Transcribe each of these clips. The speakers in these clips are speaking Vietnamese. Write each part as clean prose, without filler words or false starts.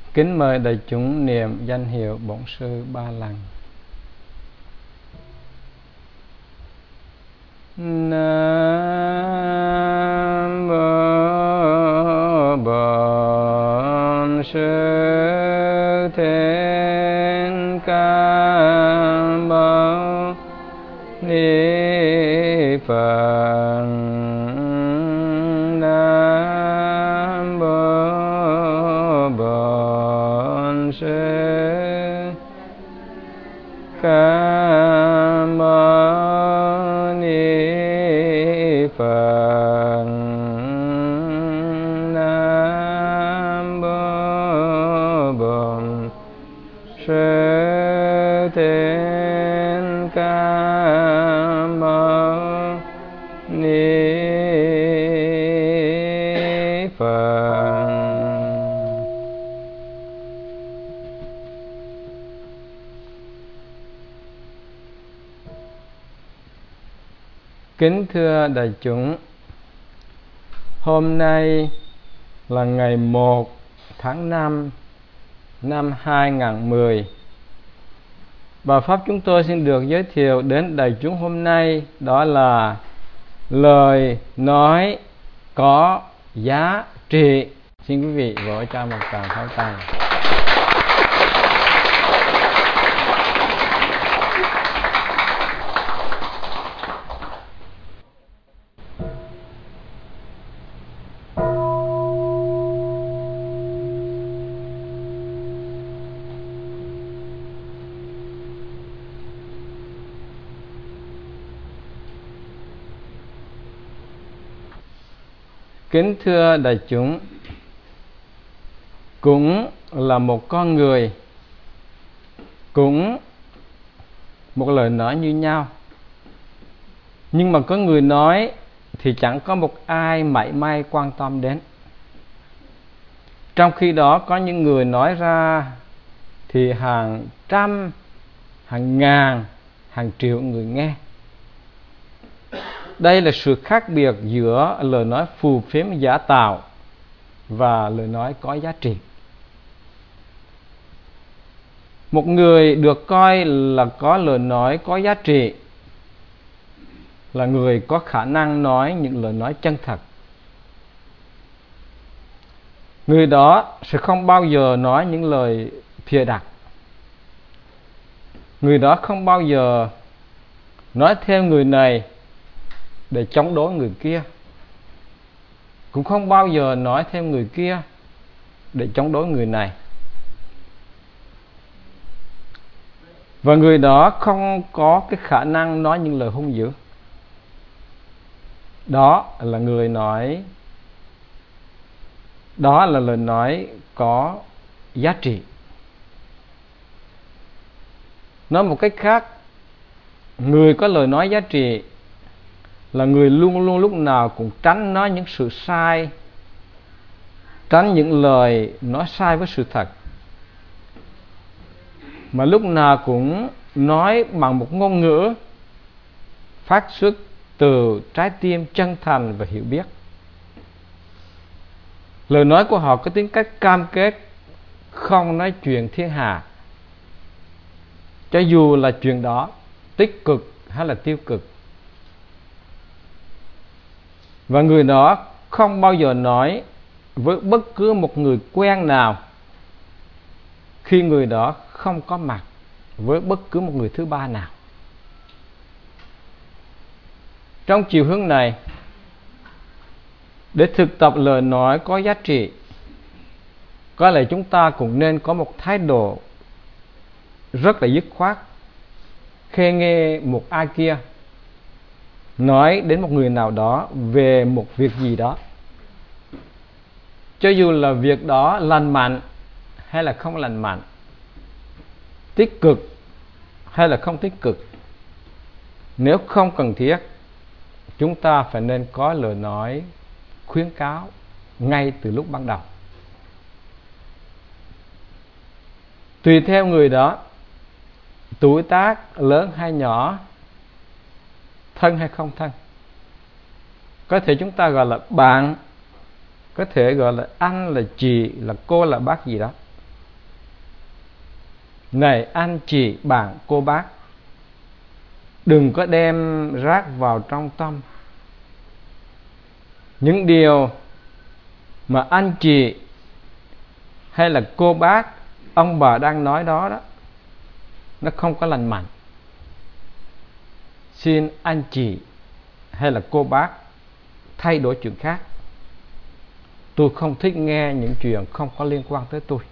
Kính mời đại chúng niệm danh hiệu Bổn Sư 3 lần. Nam mô Bổn Sư Thích Ca Mâu Ni Phật. Nam mô Bổn Sư Ca Mâu Ni Phật. Nam mô Bổn Sư Thích Ca Mâu Ni Phật. Kính thưa đại chúng, hôm nay là ngày 1 tháng 5 năm 2010. Và pháp chúng tôi xin được giới thiệu đến đại chúng hôm nay đó là lời nói có giá trị. Xin quý vị vỗ cho một tràng pháo tay. Kính thưa đại chúng, cũng là một con người, cũng một lời nói như nhau, nhưng mà có người nói thì chẳng có một ai mảy may quan tâm đến. Trong khi đó có những người nói ra thì hàng trăm, hàng ngàn, hàng triệu người nghe. Đây là sự khác biệt giữa lời nói phù phiếm giả tạo và lời nói có giá trị. Một người được coi là có lời nói có giá trị là người có khả năng nói những lời nói chân thật. Người đó sẽ không bao giờ nói những lời bịa đặt. Người đó không bao giờ nói theo người này để chống đối người kia, cũng không bao giờ nói theo người kia để chống đối người này. Và người đó không có cái khả năng nói những lời hung dữ. Đó là người nói, đó là lời nói có giá trị. Nói một cách khác, người có lời nói giá trị là người luôn luôn lúc nào cũng tránh nói những sự sai, tránh những lời nói sai với sự thật, mà lúc nào cũng nói bằng một ngôn ngữ phát xuất từ trái tim chân thành và hiểu biết. Lời nói của họ có tính cách cam kết không nói chuyện thiên hạ, cho dù là chuyện đó tích cực hay là tiêu cực. Và người đó không bao giờ nói với bất cứ một người quen nào khi người đó không có mặt với bất cứ một người thứ ba nào. Trong chiều hướng này, để thực tập lời nói có giá trị, có lẽ chúng ta cũng nên có một thái độ rất là dứt khoát khi nghe một ai kia nói đến một người nào đó về một việc gì đó, cho dù là việc đó lành mạnh hay là không lành mạnh, tích cực hay là không tích cực. Nếu không cần thiết, chúng ta phải nên có lời nói khuyến cáo ngay từ lúc ban đầu. Tùy theo người đó, tuổi tác lớn hay nhỏ, thân hay không thân. Có thể chúng ta gọi là bạn, có thể gọi là anh, là chị, là cô, là bác gì đó. Này anh chị bạn cô bác, đừng có đem rác vào trong tâm. Những điều mà anh chị hay là cô bác, ông bà đang nói đó, nó không có lành mạnh. Xin anh chị hay là cô bác thay đổi chuyện khác. Tôi không thích nghe những chuyện không có liên quan tới tôi.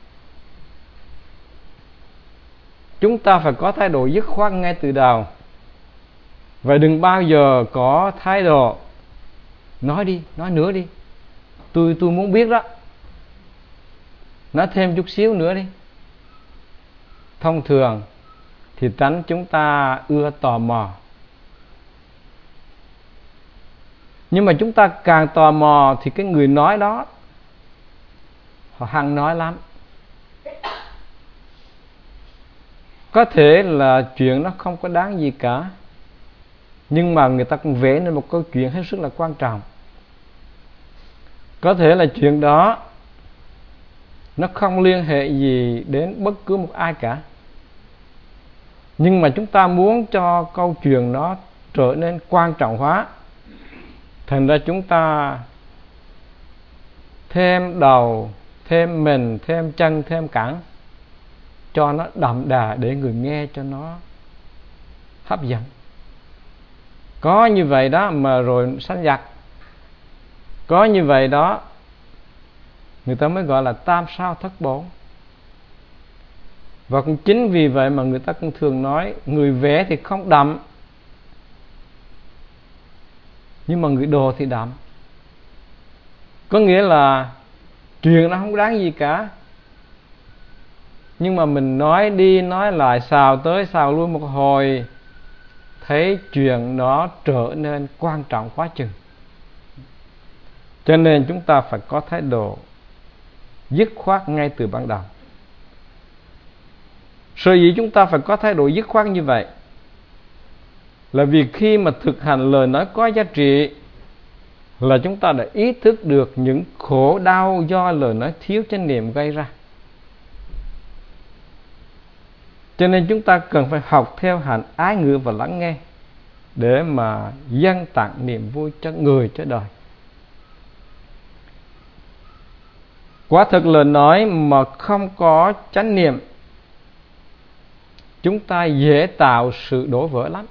Chúng ta phải có thái độ dứt khoát ngay từ đầu. Và đừng bao giờ có thái độ nói đi, nói nữa đi. Tôi muốn biết đó. Nói thêm chút xíu nữa đi. Thông thường thì tánh chúng ta ưa tò mò. Nhưng mà chúng ta càng tò mò thì cái người nói đó họ hăng nói lắm. Có thể là chuyện nó không có đáng gì cả, nhưng mà người ta cũng vẽ nên một câu chuyện hết sức là quan trọng. Có thể là chuyện đó nó không liên hệ gì đến bất cứ một ai cả, nhưng mà chúng ta muốn cho câu chuyện nó trở nên quan trọng hóa. Thành ra chúng ta thêm đầu, thêm mình, thêm chân, thêm cẳng cho nó đậm đà để người nghe cho nó hấp dẫn. Có như vậy đó mà rồi sanh giặc. Có như vậy đó người ta mới gọi là tam sao thất bổn. Và cũng chính vì vậy mà người ta cũng thường nói người vẽ thì không đậm, nhưng mà người đồ thì đậm. Có nghĩa là chuyện nó không đáng gì cả, nhưng mà mình nói đi nói lại, xào tới xào lui một hồi, thấy chuyện nó trở nên quan trọng quá chừng. Cho nên chúng ta phải có thái độ dứt khoát ngay từ ban đầu. Sở dĩ chúng ta phải có thái độ dứt khoát như vậy là vì khi mà thực hành lời nói có giá trị là chúng ta đã ý thức được những khổ đau do lời nói thiếu chánh niệm gây ra. Cho nên chúng ta cần phải học theo hạnh ái ngữ và lắng nghe để mà dâng tặng niềm vui cho người, cho đời. Quả thực lời nói mà không có chánh niệm, chúng ta dễ tạo sự đổ vỡ lắm.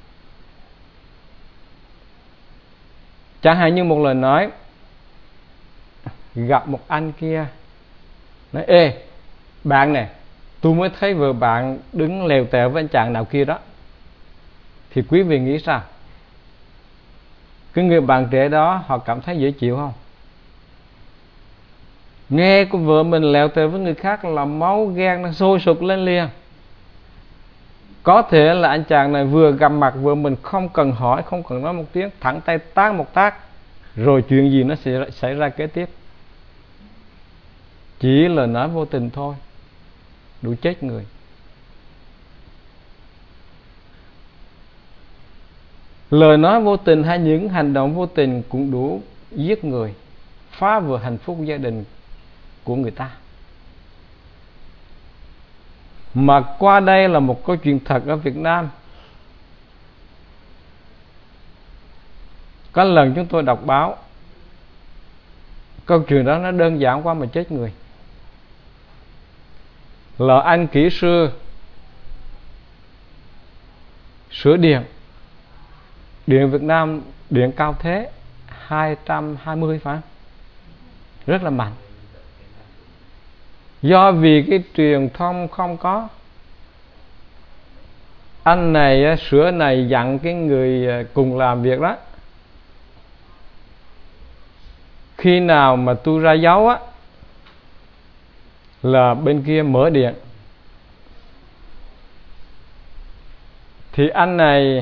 Chẳng hạn như một lời nói, gặp một anh kia nói: ê bạn này, tôi mới thấy vợ bạn đứng lèo tèo với anh chàng nào kia đó. Thì quý vị nghĩ sao? Cái người bạn trẻ đó họ cảm thấy dễ chịu không? Nghe của vợ mình lèo tèo với người khác là máu ghen nó sôi sục lên liền. Có thể là anh chàng này vừa gặp mặt vợ mình không cần hỏi, không cần nói một tiếng, thẳng tay tát một tác, rồi chuyện gì nó sẽ xảy ra kế tiếp. Chỉ là nói vô tình thôi, đủ chết người. Lời nói vô tình hay những hành động vô tình cũng đủ giết người, phá vỡ hạnh phúc gia đình của người ta. Mà qua đây là một câu chuyện thật ở Việt Nam. Có lần chúng tôi đọc báo, câu chuyện đó nó đơn giản quá mà chết người. Là anh kỹ sư sửa điện Việt Nam, điện cao thế 220 phải không? Rất là mạnh. Do vì cái truyền thông không có, anh này sửa này dặn cái người cùng làm việc đó: khi nào mà tôi ra dấu á là bên kia mở điện. Thì anh này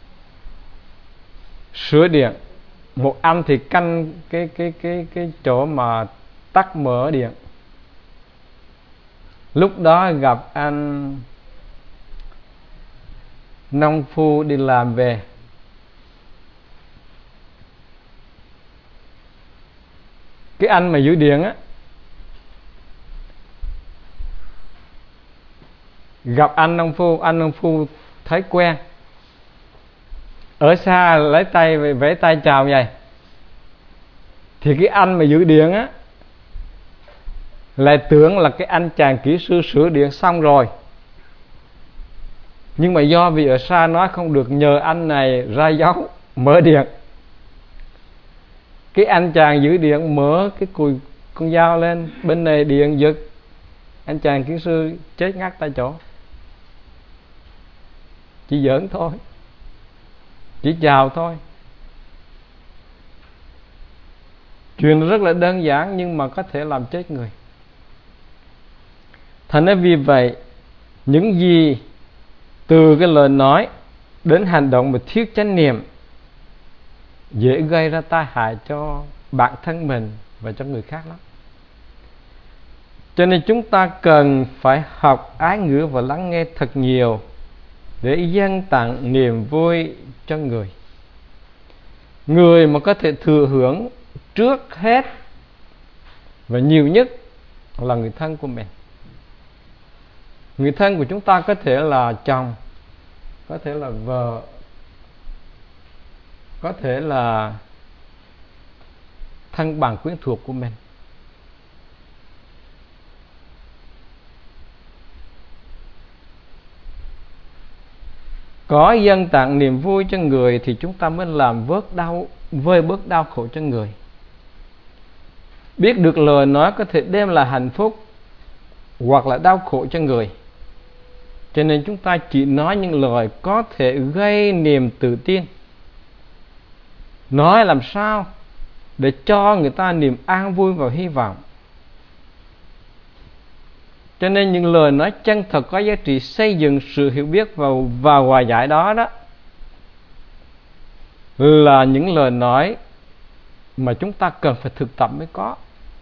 sửa điện, một anh thì canh cái chỗ mà tắt mở điện. Lúc đó gặp anh nông phu đi làm về, cái anh mà giữ điện á gặp anh nông phu thấy quen, ở xa lấy tay vẫy tay chào vậy, thì cái anh mà giữ điện á lại tưởng là cái anh chàng kỹ sư sửa điện xong rồi, nhưng mà do vì ở xa nói không được, nhờ anh này ra dấu mở điện. Cái anh chàng giữ điện mở cái cùi con dao lên, bên này điện giật, anh chàng kỹ sư chết ngắt tại chỗ. Chỉ giỡn thôi, chỉ chào thôi. Chuyện rất là đơn giản nhưng mà có thể làm chết người. Thành ra vì vậy, những gì từ cái lời nói đến hành động mà thiếu chánh niệm dễ gây ra tai hại cho bản thân mình và cho người khác lắm. Cho nên chúng ta cần phải học ái ngữ và lắng nghe thật nhiều để dâng tặng niềm vui cho người. Người mà có thể thừa hưởng trước hết và nhiều nhất là người thân của mình. Người thân của chúng ta có thể là chồng, có thể là vợ, có thể là thân bằng quyến thuộc của mình. Có dâng tặng niềm vui cho người thì chúng ta mới làm vơi bớt đau khổ cho người. Biết được lời nói có thể đem lại hạnh phúc hoặc là đau khổ cho người, cho nên chúng ta chỉ nói những lời có thể gây niềm tự tin. Nói làm sao để cho người ta niềm an vui và hy vọng. Cho nên những lời nói chân thật có giá trị xây dựng sự hiểu biết và hòa giải đó là những lời nói mà chúng ta cần phải thực tập mới có.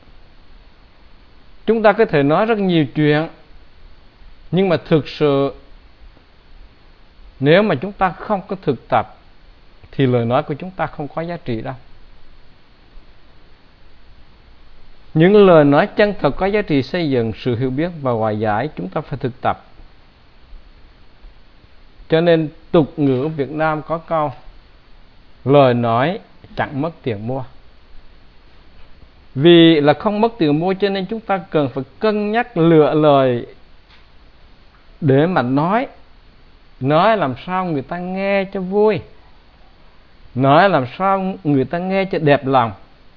Chúng ta có thể nói rất nhiều chuyện, nhưng mà thực sự nếu mà chúng ta không có thực tập thì lời nói của chúng ta không có giá trị đâu. Những lời nói chân thật có giá trị xây dựng sự hiểu biết và hòa giải chúng ta phải thực tập. Cho nên tục ngữ Việt Nam có câu lời nói chẳng mất tiền mua. Vì là không mất tiền mua cho nên chúng ta cần phải cân nhắc lựa lời để mà nói làm sao người ta nghe cho vui, nói làm sao người ta nghe cho đẹp lòng.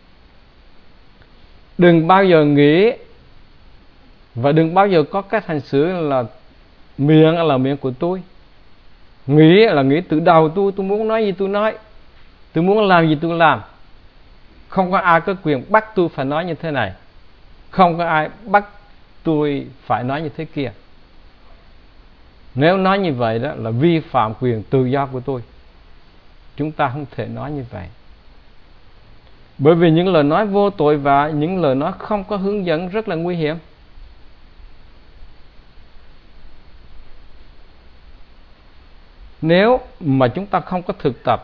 Đừng bao giờ nghĩ và đừng bao giờ có cách hành xử là miệng là miệng của tôi, nghĩ là nghĩ từ đầu tôi muốn nói gì tôi nói, tôi muốn làm gì tôi làm. Không có ai có quyền bắt tôi phải nói như thế này, không có ai bắt tôi phải nói như thế kia. Nếu nói như vậy đó là vi phạm quyền tự do của tôi. Chúng ta không thể nói như vậy. Bởi vì những lời nói vô tội và những lời nói không có hướng dẫn rất là nguy hiểm. Nếu mà chúng ta không có thực tập,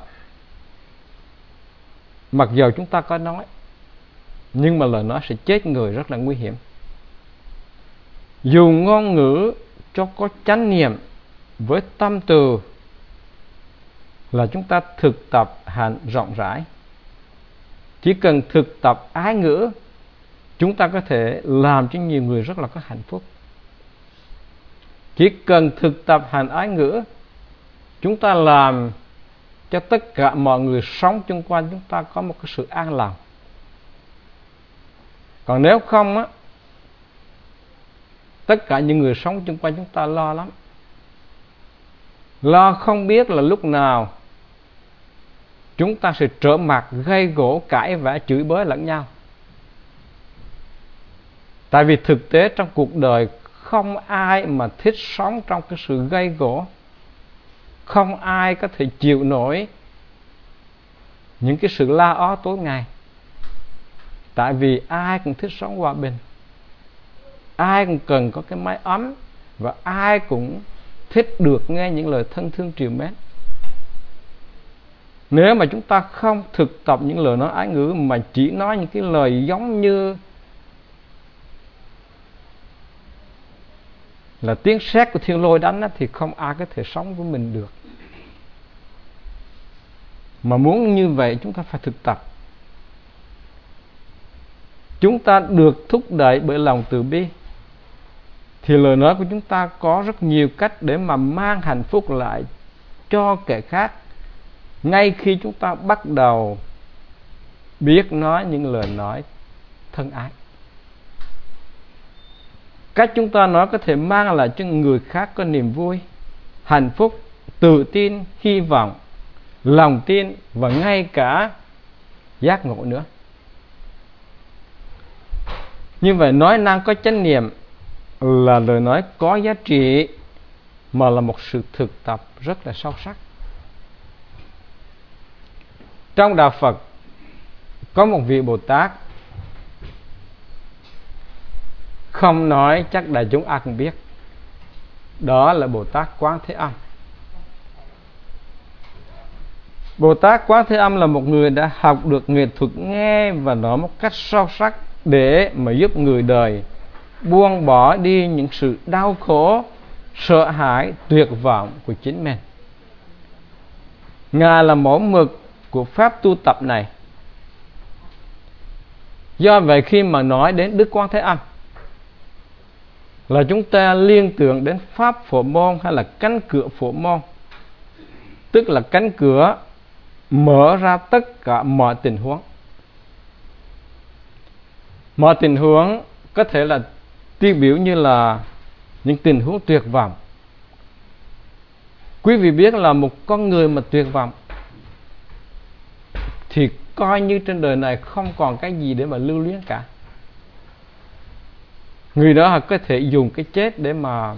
mặc dù chúng ta có nói, nhưng mà lời nói sẽ chết người rất là nguy hiểm. Dù ngôn ngữ cho có chánh niệm với tâm từ là chúng ta thực tập hành rộng rãi. Chỉ cần thực tập ái ngữ, chúng ta có thể làm cho nhiều người rất là có hạnh phúc. Chỉ cần thực tập hành ái ngữ, chúng ta làm cho tất cả mọi người sống chung quanh chúng ta có một cái sự an lòng. Còn nếu không á, tất cả những người sống chung quanh chúng ta lo lắm. Lo không biết là lúc nào chúng ta sẽ trở mặt gây gổ, cãi vã, chửi bới lẫn nhau. Tại vì thực tế trong cuộc đời không ai mà thích sống trong cái sự gây gổ. Không ai có thể chịu nổi những cái sự la ó tối ngày. Tại vì ai cũng thích sống hòa bình, ai cũng cần có cái mái ấm, và ai cũng thích được nghe những lời thân thương trìu mến. Nếu mà chúng ta không thực tập những lời nói ái ngữ mà chỉ nói những cái lời là tiếng sét của thiên lôi đánh thì không ai có thể sống với mình được. Mà muốn như vậy chúng ta phải thực tập. Chúng ta được thúc đẩy bởi lòng từ bi, thì lời nói của chúng ta có rất nhiều cách để mà mang hạnh phúc lại cho kẻ khác, ngay khi chúng ta bắt đầu biết nói những lời nói thân ái. Cách chúng ta nói có thể mang lại cho người khác có niềm vui, hạnh phúc, tự tin, hy vọng, lòng tin và ngay cả giác ngộ nữa. Như vậy nói năng có chánh niệm là lời nói có giá trị, mà là một sự thực tập rất là sâu sắc. Trong đạo Phật có một vị Bồ Tát không nói chắc đại chúng ai cũng biết, đó là Bồ Tát Quán Thế Âm. Bồ Tát Quán Thế Âm là một người đã học được nghệ thuật nghe và nói một cách sâu sắc để mà giúp người đời buông bỏ đi những sự đau khổ, sợ hãi, tuyệt vọng của chính mình. Ngài là mẫu mực của pháp tu tập này. Do vậy khi mà nói đến Đức Quán Thế Âm là chúng ta liên tưởng đến pháp Phổ Môn hay là cánh cửa Phổ Môn, tức là cánh cửa mở ra tất cả mọi tình huống. Mọi tình huống có thể là tiêu biểu như là những tình huống tuyệt vọng. Quý vị biết là một con người mà tuyệt vọng thì coi như trên đời này không còn cái gì để mà lưu luyến cả. Người đó có thể dùng cái chết để mà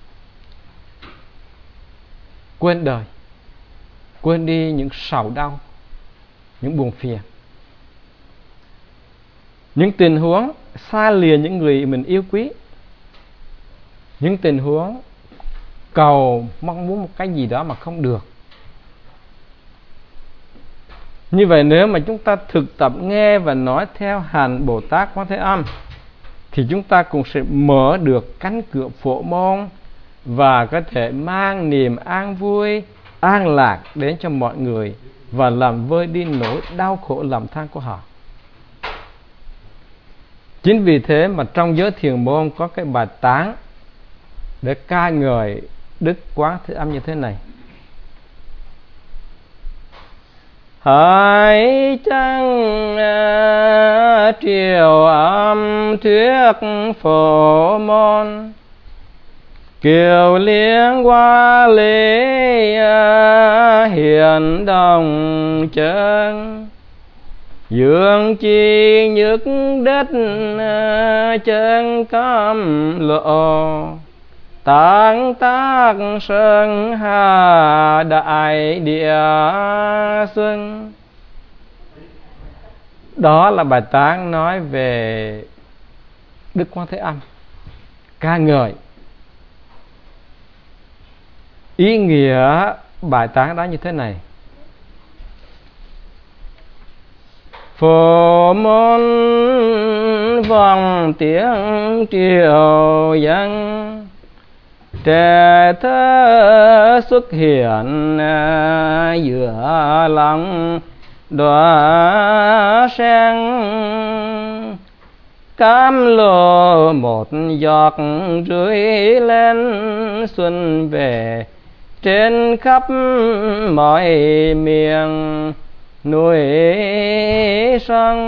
quên đời, quên đi những sầu đau, những buồn phiền. Những tình huống xa lìa những người mình yêu quý, những tình huống cầu mong muốn một cái gì đó mà không được. Như vậy nếu mà chúng ta thực tập nghe và nói theo hành Bồ Tát Quán Thế Âm thì chúng ta cũng sẽ mở được cánh cửa Phổ Môn và có thể mang niềm an vui, an lạc đến cho mọi người và làm vơi đi nỗi đau khổ lầm than của họ. Chính vì thế mà trong giới thiền môn có cái bài tán để ca ngợi Đức Quán Thế Âm như thế này: hỡi chăng triều âm thuyết Phổ Môn, kiều liên hoa lễ hiện đồng chân, dương chi nhức đất chân cam lộ, tán tác sơn hà đại địa xuân. Đó là bài tán nói về Đức Quán Thế Âm, ca ngợi. Ý nghĩa bài tán đó như thế này: Phổ Môn vòng tiếng triều dân, trẻ thơ xuất hiện giữa lòng đóa sen, cam lồ một giọt rưới lên xuân về, trên khắp mọi miền núi sông.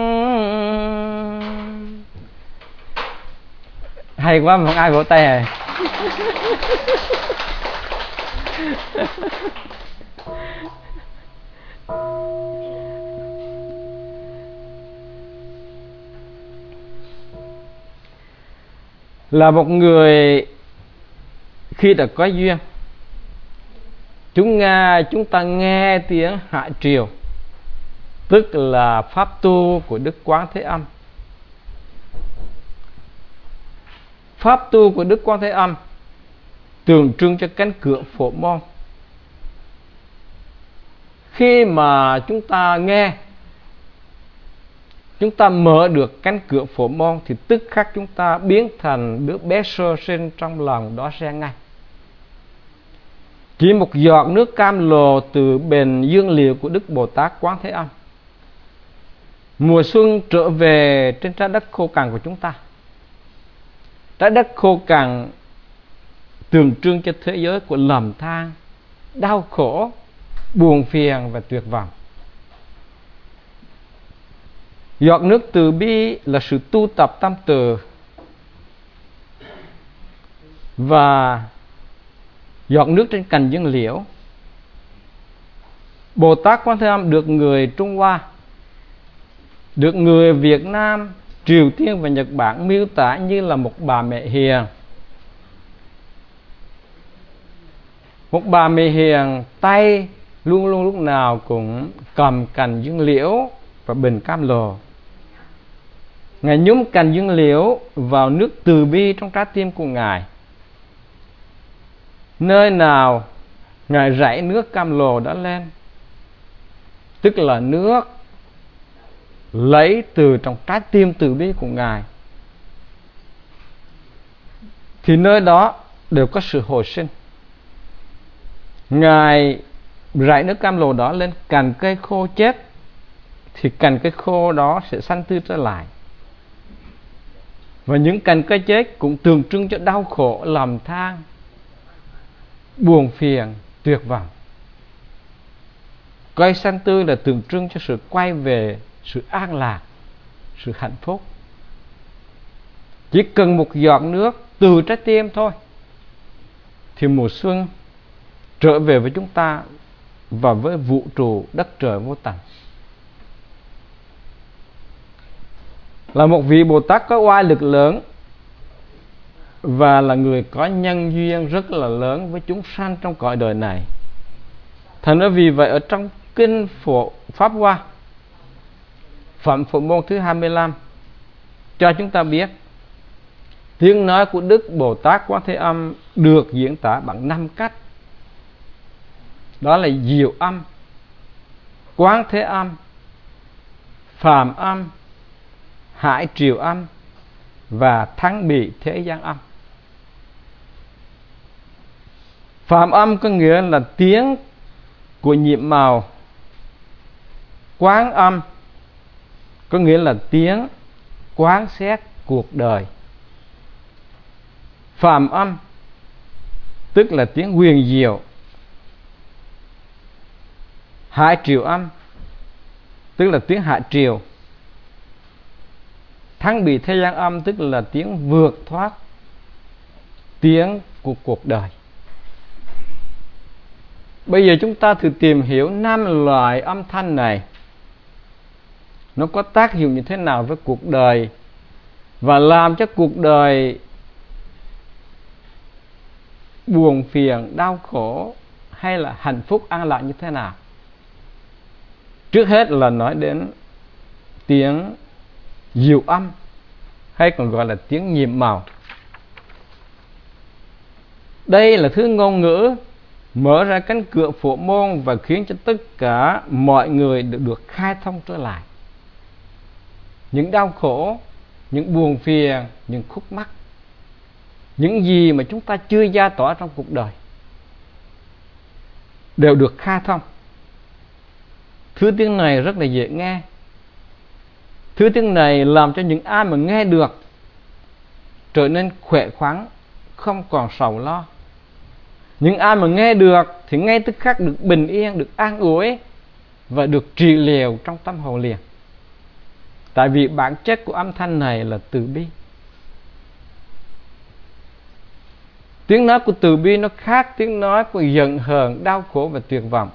Hay quá mà không ai vỗ tay à. Là một người khi đã có duyên, chúng ta nghe tiếng hạ triều, tức là pháp tu của Đức Quán Thế Âm. Pháp tu của Đức Quán Thế Âm tượng trưng cho cánh cửa Phổ Môn. Khi mà chúng ta nghe chúng ta mở được cánh cửa phổ môn thì tức khắc chúng ta biến thành đứa bé sơ sinh trong lòng đó ra ngay. Chỉ một giọt nước cam lồ từ bền dương liệu của Đức Bồ Tát Quán Thế Âm, mùa xuân trở về trên trái đất khô cằn của chúng ta. Trái đất khô cằn tượng trưng cho thế giới của lầm than, đau khổ, buồn phiền và tuyệt vọng. Giọt nước từ bi là sự tu tập tâm từ, và giọt nước trên cành dương liễu. Bồ Tát Quán Thế Âm được người Trung Hoa, được người Việt Nam, Triều Tiên và Nhật Bản miêu tả như là một bà mẹ hiền. Một bà mẹ hiền, tay luôn luôn lúc nào cũng cầm cành dương liễu và bình cam lồ. Ngài nhúng cành dương liễu vào nước từ bi trong trái tim của Ngài. Nơi nào Ngài rải nước cam lồ đó lên, tức là nước lấy từ trong trái tim từ bi của Ngài, thì nơi đó đều có sự hồi sinh. Ngài rải nước cam lồ đó lên cành cây khô chết, thì cành cây khô đó sẽ xanh tươi trở lại. Và những cành cây chết cũng tượng trưng cho đau khổ, lầm than, buồn phiền, tuyệt vọng. Cây xanh tươi là tượng trưng cho sự quay về sự an lạc, sự hạnh phúc. Chỉ cần một giọt nước từ trái tim thôi thì mùa xuân trở về với chúng ta và với vũ trụ đất trời vô tận. Là một vị Bồ Tát có oai lực lớn và là người có nhân duyên rất là lớn với chúng sanh trong cõi đời này. Thành ra vì vậy ở trong kinh Pháp Hoa, Phẩm Phổ Môn thứ 25 cho chúng ta biết tiếng nói của Đức Bồ Tát Quán Thế Âm được diễn tả bằng 5 cách. Đó là diệu âm, Quán Thế Âm, Phàm âm, Hải Triều âm và Thắng Bị Thế Gian âm. Phàm âm có nghĩa là tiếng của nhiệm màu. Quán âm có nghĩa là tiếng quán xét cuộc đời. Phàm âm tức là tiếng huyền diệu. Hải triều âm tức là tiếng hải triều. Thắng bị thế gian âm tức là tiếng vượt thoát, tiếng của cuộc đời. Bây giờ chúng ta thử tìm hiểu 5 loại âm thanh này, nó có tác dụng như thế nào với cuộc đời và làm cho cuộc đời buồn phiền, đau khổ hay là hạnh phúc an lạc như thế nào. Trước hết là nói đến tiếng diệu âm, hay còn gọi là tiếng nhiệm màu. Đây là thứ ngôn ngữ mở ra cánh cửa phổ môn và khiến cho tất cả mọi người được khai thông trở lại. Những đau khổ, những buồn phiền, những khúc mắc, những gì mà chúng ta chưa giải tỏa trong cuộc đời đều được khai thông. Thứ tiếng này rất là dễ nghe. Thứ tiếng này làm cho những ai mà nghe được trở nên khỏe khoắn, không còn sầu lo. Những ai mà nghe được thì ngay tức khắc được bình yên, được an ủi và được trị liệu trong tâm hồn liền. Tại vì bản chất của âm thanh này là từ bi. Tiếng nói của từ bi nó khác tiếng nói của giận hờn, đau khổ và tuyệt vọng.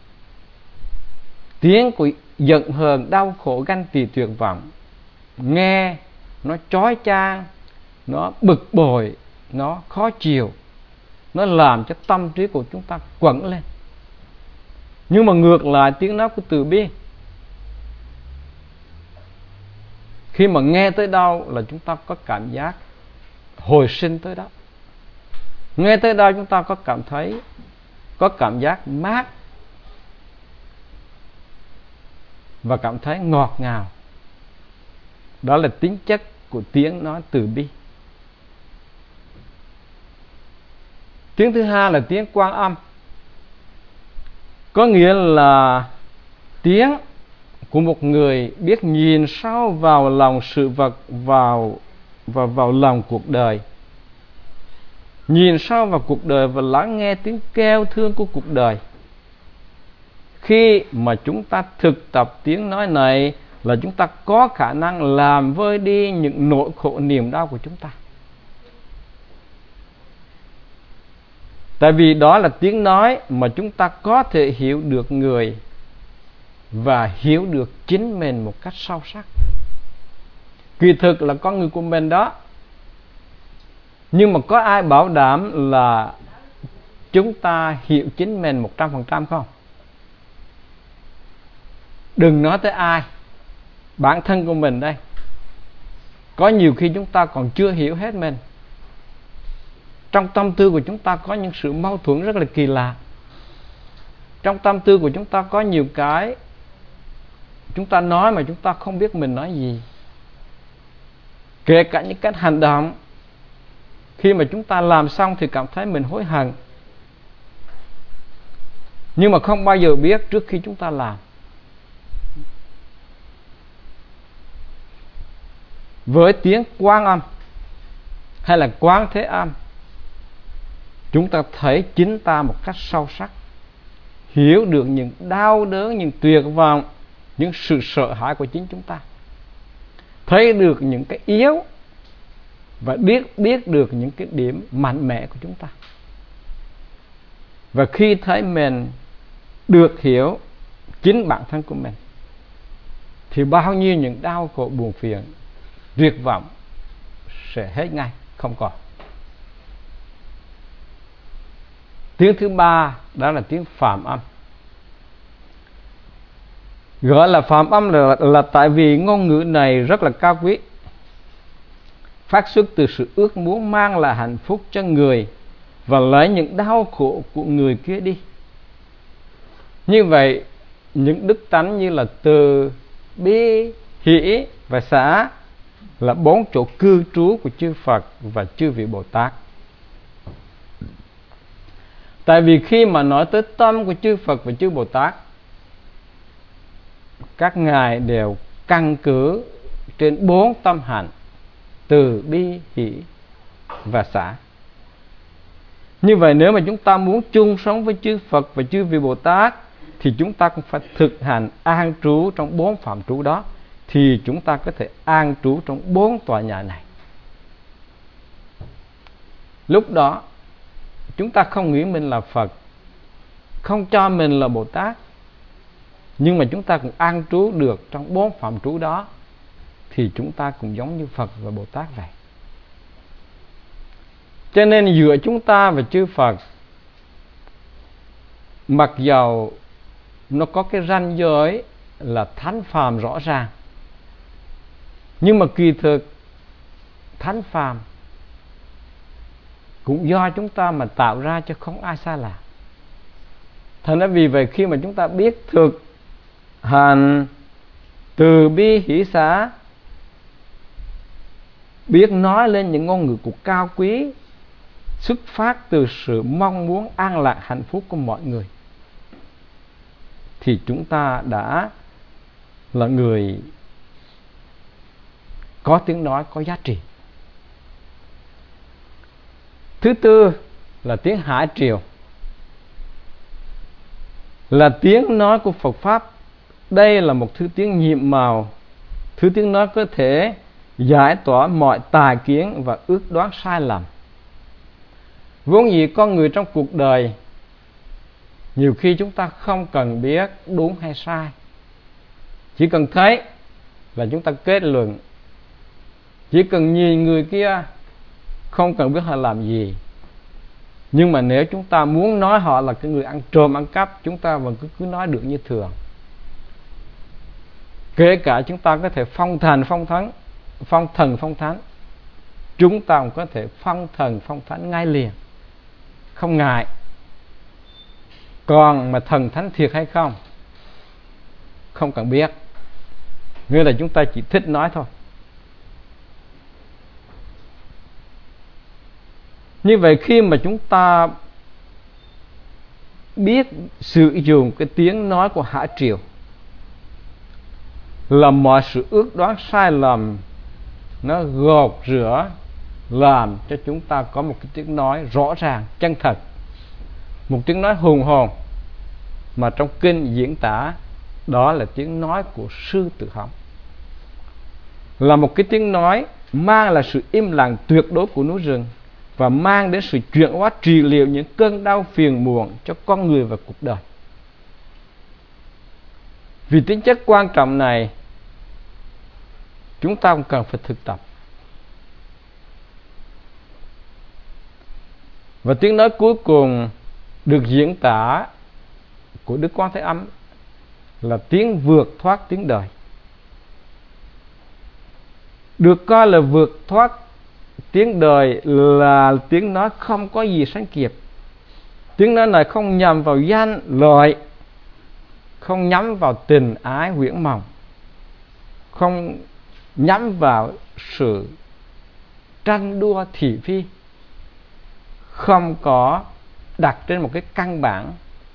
Tiếng của giận hờn, đau khổ, ganh tị, tuyệt vọng nghe nó chói chang, nó bực bội, nó khó chịu, nó làm cho tâm trí của chúng ta quẩn lên. Nhưng mà ngược lại tiếng nói của từ bi, khi mà nghe tới đâu là chúng ta có cảm giác hồi sinh tới đó. Nghe tới đâu chúng ta có cảm giác mát và cảm thấy ngọt ngào. Đó là tính chất của tiếng nói từ bi. Tiếng thứ hai là tiếng Quan Âm. Có nghĩa là tiếng của một người biết nhìn sâu vào lòng sự vật, vào lòng cuộc đời, nhìn sâu vào cuộc đời và lắng nghe tiếng kêu thương của cuộc đời. Khi mà chúng ta thực tập tiếng nói này là chúng ta có khả năng làm vơi đi những nỗi khổ niềm đau của chúng ta. Tại vì đó là tiếng nói mà chúng ta có thể hiểu được người và hiểu được chính mình một cách sâu sắc. Kỳ thực là con người của mình đó. Nhưng mà có ai bảo đảm là chúng ta hiểu chính mình 100% không? Đừng nói tới ai, bản thân của mình đây. Có nhiều khi chúng ta còn chưa hiểu hết mình. Trong tâm tư của chúng ta có những sự mâu thuẫn rất là kỳ lạ. Trong tâm tư của chúng ta có nhiều cái chúng ta nói mà chúng ta không biết mình nói gì. Kể cả những cách hành động, khi mà chúng ta làm xong thì cảm thấy mình hối hận, nhưng mà không bao giờ biết trước khi chúng ta làm. Với tiếng Quan Âm hay là Quán Thế Âm, chúng ta thấy chính ta một cách sâu sắc, hiểu được những đau đớn, những tuyệt vọng, những sự sợ hãi của chính chúng ta, thấy được những cái yếu và biết được những cái điểm mạnh mẽ của chúng ta. Và khi thấy mình được hiểu chính bản thân của mình thì bao nhiêu những đau khổ buồn phiền, tuyệt vọng sẽ hết ngay, không còn. Tiếng thứ ba đó là tiếng Phạm Âm. Gọi là Phạm Âm là tại vì ngôn ngữ này rất là cao quý, phát xuất từ sự ước muốn mang lại hạnh phúc cho người và lấy những đau khổ của người kia đi. Như vậy, những đức tánh như là từ bi, hỷ và xả là 4 chỗ cư trú của chư Phật và chư vị Bồ Tát. Tại vì khi mà nói tới tâm của chư Phật và chư Bồ Tát, các ngài đều căn cứ trên 4 tâm hạnh từ bi, hỷ và xả. Như vậy nếu mà chúng ta muốn chung sống với chư Phật và chư vị Bồ Tát thì chúng ta cũng phải thực hành an trú trong 4 phạm trú đó, thì chúng ta có thể an trú trong 4 tòa nhà này. Lúc đó chúng ta không nghĩ mình là Phật, không cho mình là Bồ Tát, nhưng mà chúng ta cũng an trú được trong 4 phạm trú đó, thì chúng ta cũng giống như Phật và Bồ Tát vậy. Cho nên giữa chúng ta và chư Phật, mặc dầu nó có cái ranh giới là thánh phàm rõ ràng, nhưng mà kỳ thực thánh phàm cũng do chúng ta mà tạo ra, chứ không ai xa lạ. Thành ra vì vậy khi mà chúng ta biết thực hành từ bi hỷ xả, biết nói lên những ngôn ngữ của cao quý xuất phát từ sự mong muốn an lạc hạnh phúc của mọi người, thì chúng ta đã là người có tiếng nói có giá trị. Thứ tư là tiếng Hải Triều, là tiếng nói của Phật Pháp. Đây là một thứ tiếng nhiệm màu, thứ tiếng nói có thể giải tỏa mọi tà kiến và ước đoán sai lầm. Vốn dĩ con người trong cuộc đời, nhiều khi chúng ta không cần biết đúng hay sai, chỉ cần thấy là chúng ta kết luận. Chỉ cần nhìn người kia, không cần biết họ làm gì, nhưng mà nếu chúng ta muốn nói họ là cái người ăn trộm ăn cắp, chúng ta vẫn cứ nói được như thường. Kể cả chúng ta có thể phong thần phong thánh, chúng ta cũng có thể phong thần phong thánh ngay liền, không ngại. Còn mà thần thánh thiệt hay không cần biết, nghĩa là chúng ta chỉ thích nói thôi. Như vậy khi mà chúng ta biết sử dụng cái tiếng nói của Hạ Triều, là mọi sự ước đoán sai lầm nó gột rửa, làm cho chúng ta có một cái tiếng nói rõ ràng, chân thật, một tiếng nói hùng hồn mà trong kinh diễn tả đó là tiếng nói của sư tử hống, là một cái tiếng nói mang là sự im lặng tuyệt đối của núi rừng và mang đến sự chuyển hóa trị liệu những cơn đau phiền muộn cho con người và cuộc đời. Vì tính chất quan trọng này, chúng ta cũng cần phải thực tập. Và tiếng nói cuối cùng được diễn tả của Đức Quán Thế Âm là tiếng vượt thoát tiếng đời. Được coi là vượt thoát tiếng đời là tiếng nói không có gì sánh kịp. Tiếng nói này không nhằm vào danh lợi, không nhắm vào tình ái huyễn mộng, không nhắm vào sự tranh đua thị phi, không có đặt trên một cái căn bản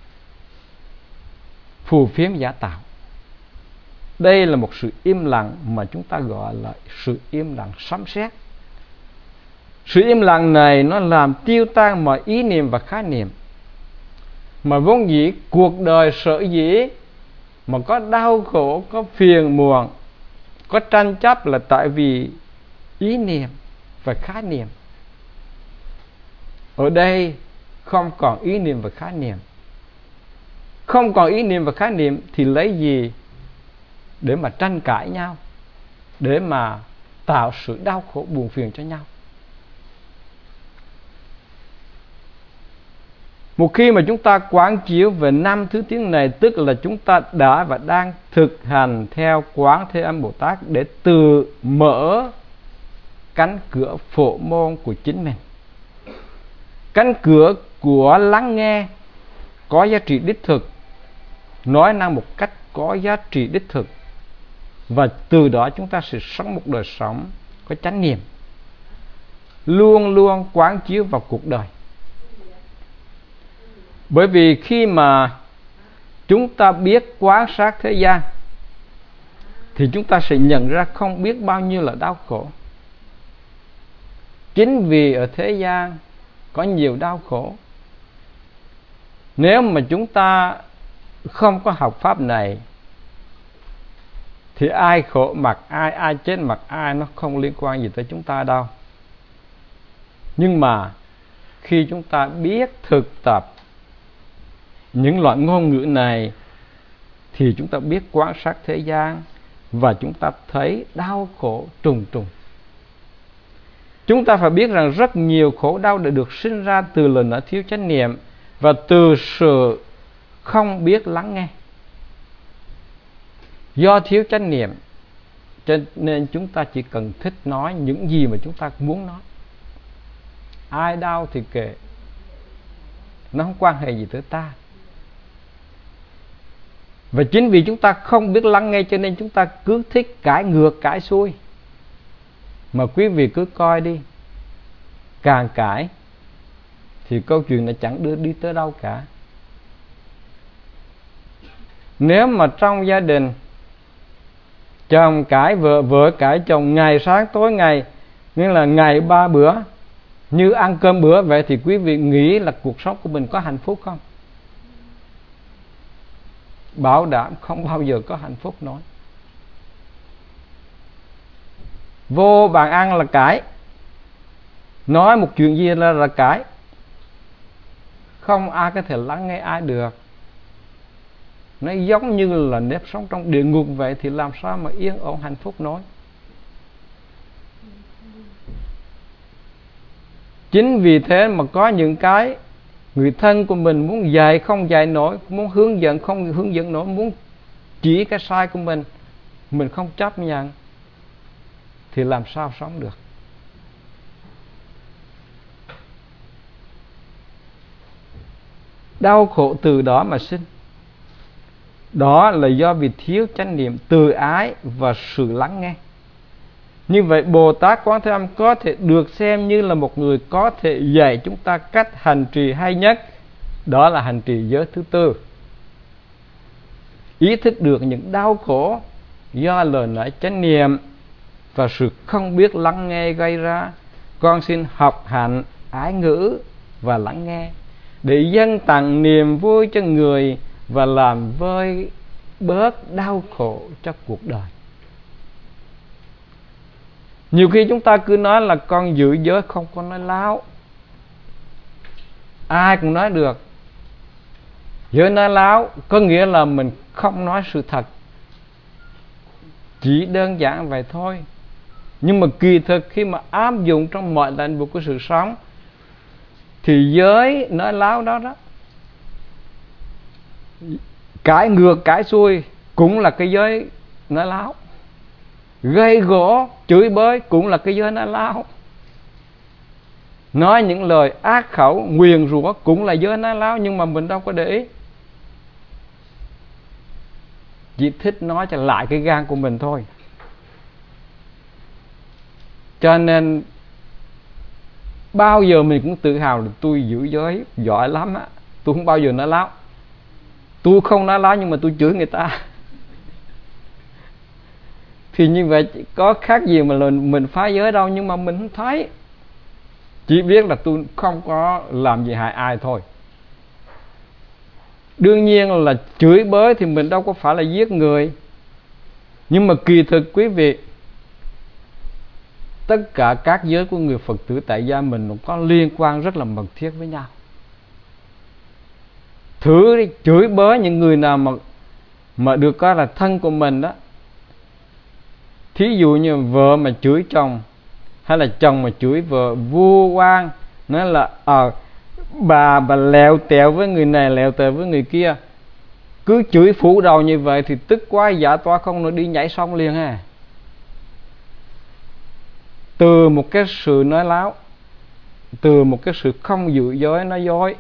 phù phiếm giả tạo. Đây là một sự im lặng mà chúng ta gọi là sự im lặng sấm sét. Sự im lặng này nó làm tiêu tan mọi ý niệm và khái niệm. Mà vốn dĩ cuộc đời sở dĩ mà có đau khổ, có phiền muộn, có tranh chấp là tại vì ý niệm và khái niệm. Ở đây không còn ý niệm và khái niệm. Không còn ý niệm và khái niệm thì lấy gì để mà tranh cãi nhau, để mà tạo sự đau khổ buồn phiền cho nhau. Một khi mà chúng ta quán chiếu về 5 thứ tiếng này, tức là chúng ta đã và đang thực hành theo Quán Thế Âm Bồ Tát để tự mở cánh cửa phổ môn của chính mình. Cánh cửa của lắng nghe có giá trị đích thực, nói năng một cách có giá trị đích thực, và từ đó chúng ta sẽ sống một đời sống có chánh niệm, luôn luôn quán chiếu vào cuộc đời. Bởi vì khi mà chúng ta biết quan sát thế gian thì chúng ta sẽ nhận ra không biết bao nhiêu là đau khổ. Chính vì ở thế gian có nhiều đau khổ, nếu mà chúng ta không có học pháp này thì ai khổ mặc ai, ai chết mặc ai, nó không liên quan gì tới chúng ta đâu. Nhưng mà khi chúng ta biết thực tập những loại ngôn ngữ này thì chúng ta biết quan sát thế gian và chúng ta thấy đau khổ trùng trùng. Chúng ta phải biết rằng rất nhiều khổ đau đã được sinh ra từ lời nói thiếu chánh niệm và từ sự không biết lắng nghe. Do thiếu chánh niệm cho nên chúng ta chỉ cần thích nói những gì mà chúng ta muốn nói. Ai đau thì kệ, nó không quan hệ gì tới ta. Và chính vì chúng ta không biết lắng nghe cho nên chúng ta cứ thích cãi ngược cãi xuôi. Mà quý vị cứ coi đi, càng cãi thì câu chuyện này chẳng đưa đi tới đâu cả. Nếu mà trong gia đình chồng cãi vợ, vợ cãi chồng ngày sáng tối ngày, nghĩa là ngày 3 bữa như ăn cơm bữa vậy, thì quý vị nghĩ là cuộc sống của mình có hạnh phúc không? Bảo đảm không bao giờ có hạnh phúc nổi. Vô bàn ăn là cãi, nói một chuyện gì là cãi, không ai có thể lắng nghe ai được. Nó giống như là nếp sống trong địa ngục vậy, thì làm sao mà yên ổn hạnh phúc nổi. Chính vì thế mà có những cái người thân của mình muốn dạy không dạy nổi, muốn hướng dẫn không hướng dẫn nổi, muốn chỉ cái sai của mình không chấp nhận, thì làm sao sống được. Đau khổ từ đó mà sinh. Đó là do vì thiếu chánh niệm, từ ái và sự lắng nghe. Như vậy Bồ Tát Quán Thế Âm có thể được xem như là một người có thể dạy chúng ta cách hành trì hay nhất. Đó là hành trì giới thứ tư. Ý thức được những đau khổ do lời nói chánh niệm và sự không biết lắng nghe gây ra, con xin học hành ái ngữ và lắng nghe để dâng tặng niềm vui cho người và làm vơi bớt đau khổ cho cuộc đời. Nhiều khi chúng ta cứ nói là con giữ giới không có nói láo. Ai cũng nói được. Giới nói láo có nghĩa là mình không nói sự thật. Chỉ đơn giản vậy thôi. Nhưng mà kỳ thực khi mà áp dụng trong mọi lĩnh vực của sự sống thì giới nói láo đó cãi ngược cãi xuôi cũng là cái giới nói láo. Gây gỗ chửi bới cũng là cái giới nói láo. Nói những lời ác khẩu nguyền rủa cũng là giới nói láo, nhưng mà mình đâu có để ý. Chỉ thích nói cho lại cái gan của mình thôi. Cho nên bao giờ mình cũng tự hào là tôi giữ giới giỏi lắm á. Tôi không bao giờ nói láo. Tôi không nói láo nhưng mà tôi chửi người ta. Thì như vậy có khác gì mà mình phá giới đâu, nhưng mà mình không thấy. Chỉ biết là tôi không có làm gì hại ai thôi. Đương nhiên là chửi bới thì mình đâu có phải là giết người. Nhưng mà kỳ thực quý vị, tất cả các giới của người Phật tử tại gia mình cũng có liên quan rất là mật thiết với nhau. Thử đi, chửi bới những người nào mà được coi là thân của mình đó. Thí dụ như vợ mà chửi chồng, hay là chồng mà chửi vợ vu oan, nói là bà lèo tèo với người này, lèo tèo với người kia, cứ chửi phủ đầu như vậy thì tức quá dạ toa không nó đi nhảy sông liền ha. Từ một cái sự nói láo, từ một cái sự không giữ giới nói dối,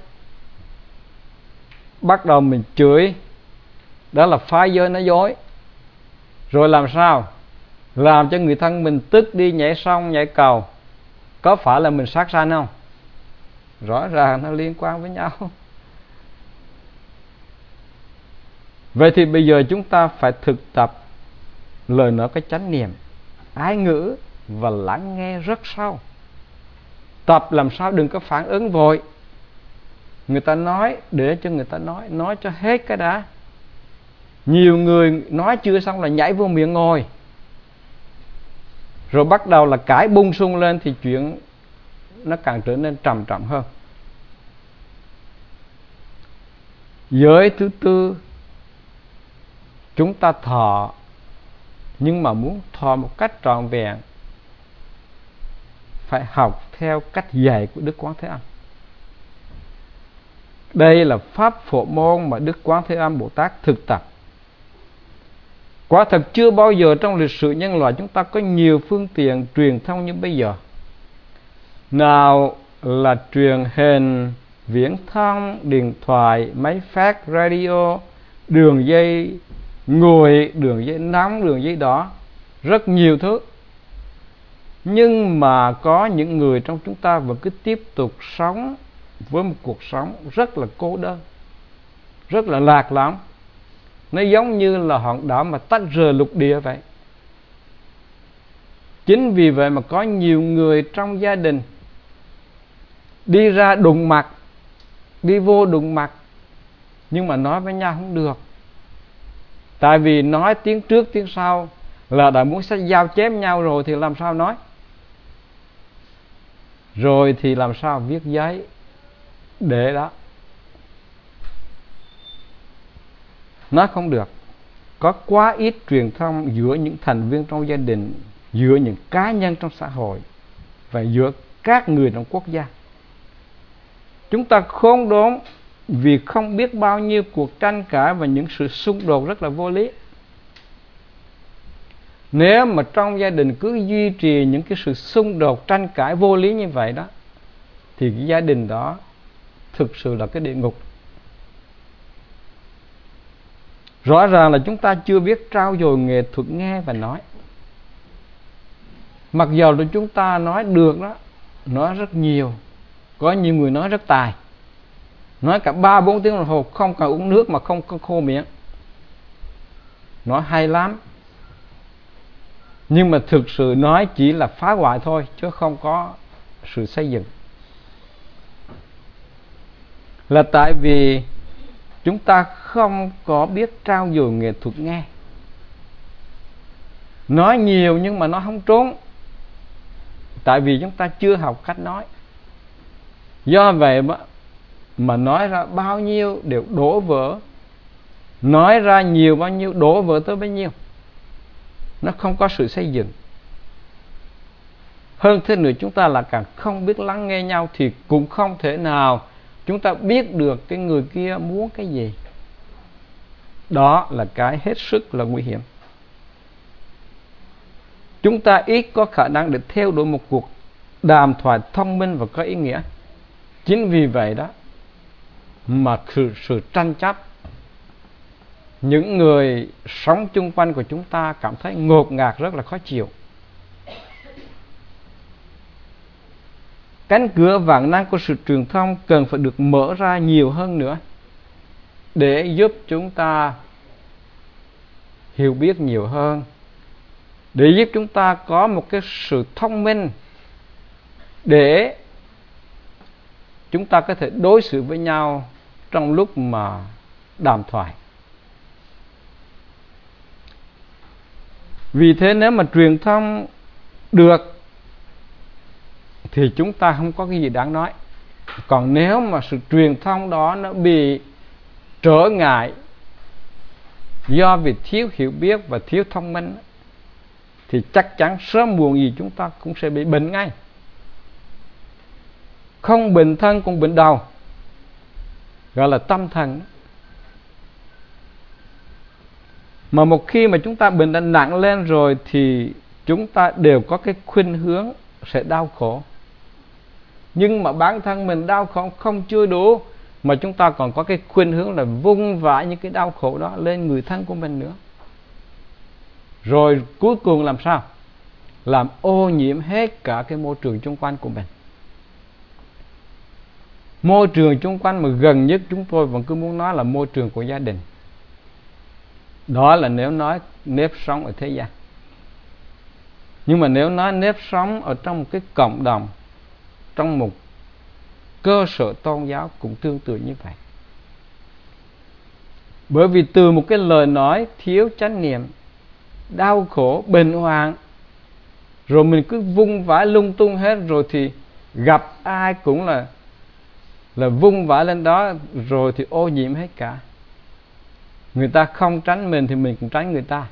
bắt đầu mình chửi, đó là phá giới nói dối. Rồi làm sao? Làm cho người thân mình tức đi nhảy sông nhảy cầu. Có phải là mình sát sanh không? Rõ ràng nó liên quan với nhau. Vậy thì bây giờ chúng ta phải thực tập lời nói có chánh niệm, ái ngữ và lắng nghe rất sâu. Tập làm sao đừng có phản ứng vội. Người ta nói để cho người ta nói cho hết cái đã. Nhiều người nói chưa xong là nhảy vô miệng ngồi, rồi bắt đầu là cãi bung sung lên thì chuyện nó càng trở nên trầm trọng hơn. Giới thứ tư, chúng ta thọ, nhưng mà muốn thọ một cách trọn vẹn phải học theo cách dạy của Đức Quán Thế Âm. Đây là pháp phổ môn mà Đức Quán Thế Âm Bồ Tát thực tập. Quả thật chưa bao giờ trong lịch sử nhân loại chúng ta có nhiều phương tiện truyền thông như bây giờ. Nào là truyền hình, viễn thông, điện thoại, máy fax, radio, đường dây nguội, đường dây nóng, đường dây đỏ, rất nhiều thứ. Nhưng mà có những người trong chúng ta vẫn cứ tiếp tục sống với một cuộc sống rất là cô đơn, rất là lạc lõng. Nó giống như là hòn đảo mà tách rời lục địa vậy. Chính vì vậy mà có nhiều người trong gia đình đi ra đụng mặt, đi vô đụng mặt, nhưng mà nói với nhau không được. Tại vì nói tiếng trước tiếng sau là đã muốn sẽ giao chém nhau rồi thì làm sao nói. Rồi thì làm sao viết giấy để đó. Nói không được. Có quá ít truyền thông giữa những thành viên trong gia đình, giữa những cá nhân trong xã hội và giữa các người trong quốc gia. Chúng ta khốn đốn vì không biết bao nhiêu cuộc tranh cãi và những sự xung đột rất là vô lý. Nếu mà trong gia đình cứ duy trì những cái sự xung đột tranh cãi vô lý như vậy đó, thì cái gia đình đó thực sự là cái địa ngục. Rõ ràng là chúng ta chưa biết trau dồi nghệ thuật nghe và nói. Mặc dù là chúng ta nói được đó, nói rất nhiều, có nhiều người nói rất tài, nói cả 3-4 tiếng đồng hồ không cần uống nước mà không có khô miệng, nói hay lắm. Nhưng mà thực sự nói chỉ là phá hoại thôi, chứ không có sự xây dựng. Là tại vì chúng ta không có biết trau dồi nghệ thuật nghe. Nói nhiều nhưng mà nó không trốn, tại vì chúng ta chưa học cách nói. Do vậy mà nói ra bao nhiêu đều đổ vỡ, nói ra nhiều bao nhiêu đổ vỡ tới bấy nhiêu. Nó không có sự xây dựng. Hơn thế nữa, chúng ta là càng không biết lắng nghe nhau thì cũng không thể nào chúng ta biết được cái người kia muốn cái gì. Đó là cái hết sức là nguy hiểm. Chúng ta ít có khả năng để theo đuổi một cuộc đàm thoại thông minh và có ý nghĩa. Chính vì vậy đó mà sự tranh chấp, những người sống chung quanh của chúng ta cảm thấy ngột ngạt, rất là khó chịu. Cánh cửa vạn năng của sự truyền thông cần phải được mở ra nhiều hơn nữa để giúp chúng ta hiểu biết nhiều hơn, để giúp chúng ta có một cái sự thông minh để chúng ta có thể đối xử với nhau trong lúc mà đàm thoại. Vì thế nếu mà truyền thông được thì chúng ta không có cái gì đáng nói. Còn nếu mà sự truyền thông đó nó bị trở ngại do vì thiếu hiểu biết và thiếu thông minh thì chắc chắn sớm muộn gì chúng ta cũng sẽ bị bệnh ngay. Không bệnh thân cũng bệnh đầu, gọi là tâm thần. Mà một khi mà chúng ta bệnh đã nặng lên rồi thì chúng ta đều có cái khuynh hướng sẽ đau khổ. Nhưng mà bản thân mình đau khổ không chưa đủ, mà chúng ta còn có cái khuynh hướng là vung vãi những cái đau khổ đó lên người thân của mình nữa. Rồi cuối cùng làm sao? Làm ô nhiễm hết cả cái môi trường xung quanh của mình. Môi trường xung quanh mà gần nhất chúng tôi vẫn cứ muốn nói là môi trường của gia đình. Đó là nếu nói nếp sống ở thế gian. Nhưng mà nếu nói nếp sống ở trong một cái cộng đồng, trong một cơ sở tôn giáo cũng tương tự như vậy. Bởi vì từ một cái lời nói thiếu chánh niệm, đau khổ, bệnh hoạn, rồi mình cứ vung vãi lung tung hết, rồi thì gặp ai cũng là vung vãi lên đó, rồi thì ô nhiễm hết cả. Người ta không tránh mình thì mình cũng tránh người ta.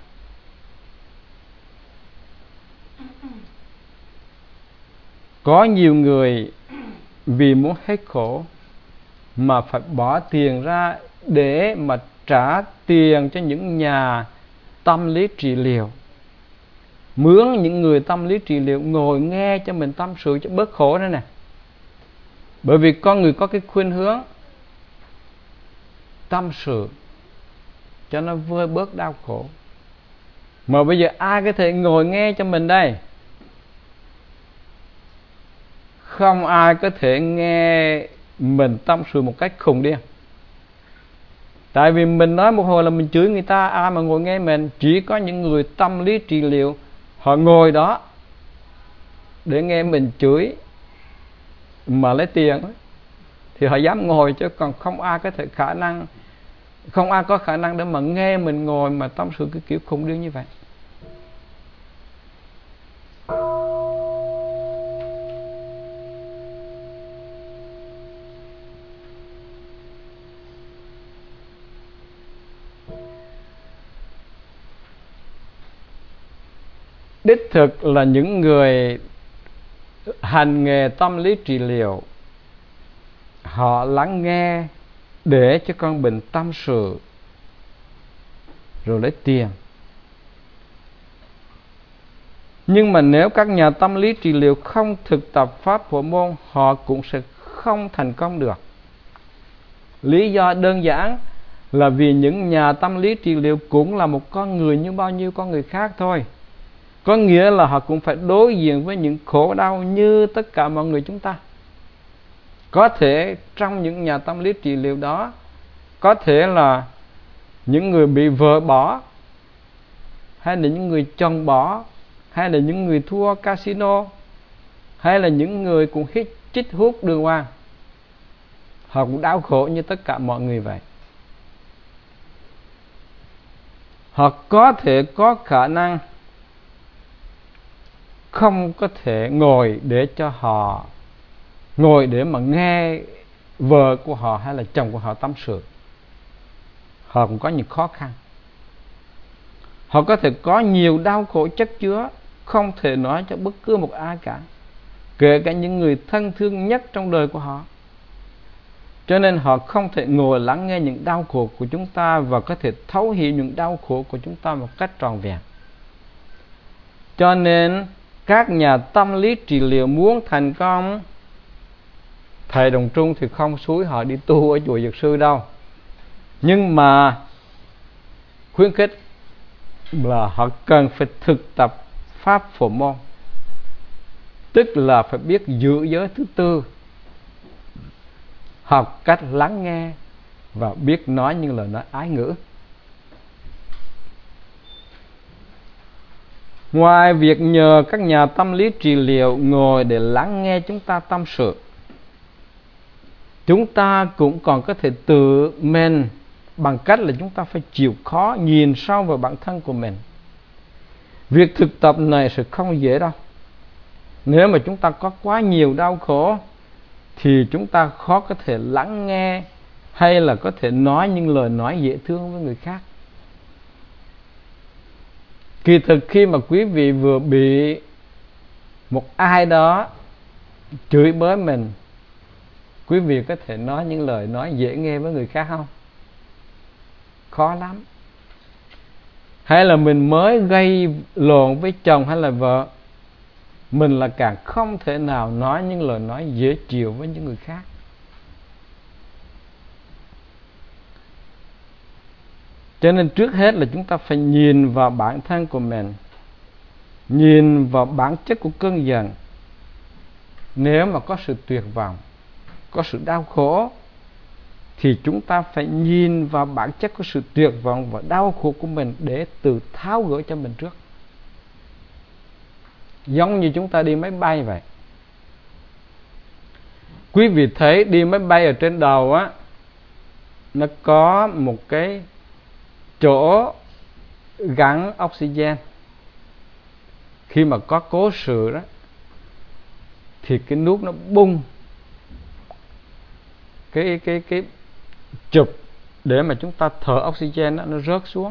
Có nhiều người vì muốn hết khổ mà phải bỏ tiền ra để mà trả tiền cho những nhà tâm lý trị liệu, mướn những người tâm lý trị liệu ngồi nghe cho mình tâm sự cho bớt khổ nữa nè. Bởi vì con người có cái khuynh hướng tâm sự cho nó vơi bớt đau khổ. Mà bây giờ ai có thể ngồi nghe cho mình đây? Không ai có thể nghe mình tâm sự một cách khùng điên. Tại vì mình nói một hồi là mình chửi người ta, ai mà ngồi nghe mình? Chỉ có những người tâm lý trị liệu họ ngồi đó để nghe mình chửi mà lấy tiền thì họ dám ngồi, chứ còn không ai có thể không ai có khả năng để mà nghe mình ngồi mà tâm sự cái kiểu khùng điên như vậy. Đích thực là những người hành nghề tâm lý trị liệu, họ lắng nghe để cho con bệnh tâm sự rồi lấy tiền. Nhưng mà nếu các nhà tâm lý trị liệu không thực tập pháp bộ môn, họ cũng sẽ không thành công được. Lý do đơn giản là vì những nhà tâm lý trị liệu cũng là một con người như bao nhiêu con người khác thôi. Có nghĩa là họ cũng phải đối diện với những khổ đau như tất cả mọi người chúng ta. Có thể trong những nhà tâm lý trị liệu đó, có thể là những người bị vợ bỏ, hay là những người chồng bỏ, hay là những người thua casino, hay là những người cũng chích hút đường hoàng. Họ cũng đau khổ như tất cả mọi người vậy. Họ có thể có khả năng không có thể ngồi để cho họ ngồi để mà nghe vợ của họ hay là chồng của họ tâm sự. Họ cũng có những khó khăn. Họ có thể có nhiều đau khổ chất chứa, không thể nói cho bất cứ một ai cả, kể cả những người thân thương nhất trong đời của họ. Cho nên họ không thể ngồi lắng nghe những đau khổ của chúng ta và có thể thấu hiểu những đau khổ của chúng ta một cách trọn vẹn. Cho nên các nhà tâm lý trị liệu muốn thành công, thầy Đồng Trung thì không xúi họ đi tu ở chùa Dược Sư đâu, nhưng mà khuyến khích là họ cần phải thực tập pháp phổ môn, tức là phải biết giữ giới thứ tư, học cách lắng nghe và biết nói những lời nói ái ngữ. Ngoài việc nhờ các nhà tâm lý trị liệu ngồi để lắng nghe chúng ta tâm sự, chúng ta cũng còn có thể tự mình bằng cách là chúng ta phải chịu khó nhìn sâu vào bản thân của mình. Việc thực tập này sẽ không dễ đâu. Nếu mà chúng ta có quá nhiều đau khổ thì chúng ta khó có thể lắng nghe hay là có thể nói những lời nói dễ thương với người khác. Kỳ thực khi mà quý vị vừa bị một ai đó chửi bới mình, quý vị có thể nói những lời nói dễ nghe với người khác không? Khó lắm. Hay là mình mới gây lộn với chồng hay là vợ, mình là càng không thể nào nói những lời nói dễ chịu với những người khác. Cho nên trước hết là chúng ta phải nhìn vào bản thân của mình, nhìn vào bản chất của cơn giận. Nếu mà có sự tuyệt vọng, có sự đau khổ, thì chúng ta phải nhìn vào bản chất của sự tuyệt vọng và đau khổ của mình để tự tháo gỡ cho mình trước. Giống như chúng ta đi máy bay vậy. Quý vị thấy đi máy bay ở trên đầu á, nó có một cái chỗ gắn oxygen. Khi mà có cố sự đó thì cái nút nó bung cái chụp để mà chúng ta thở oxygen đó, nó rớt xuống.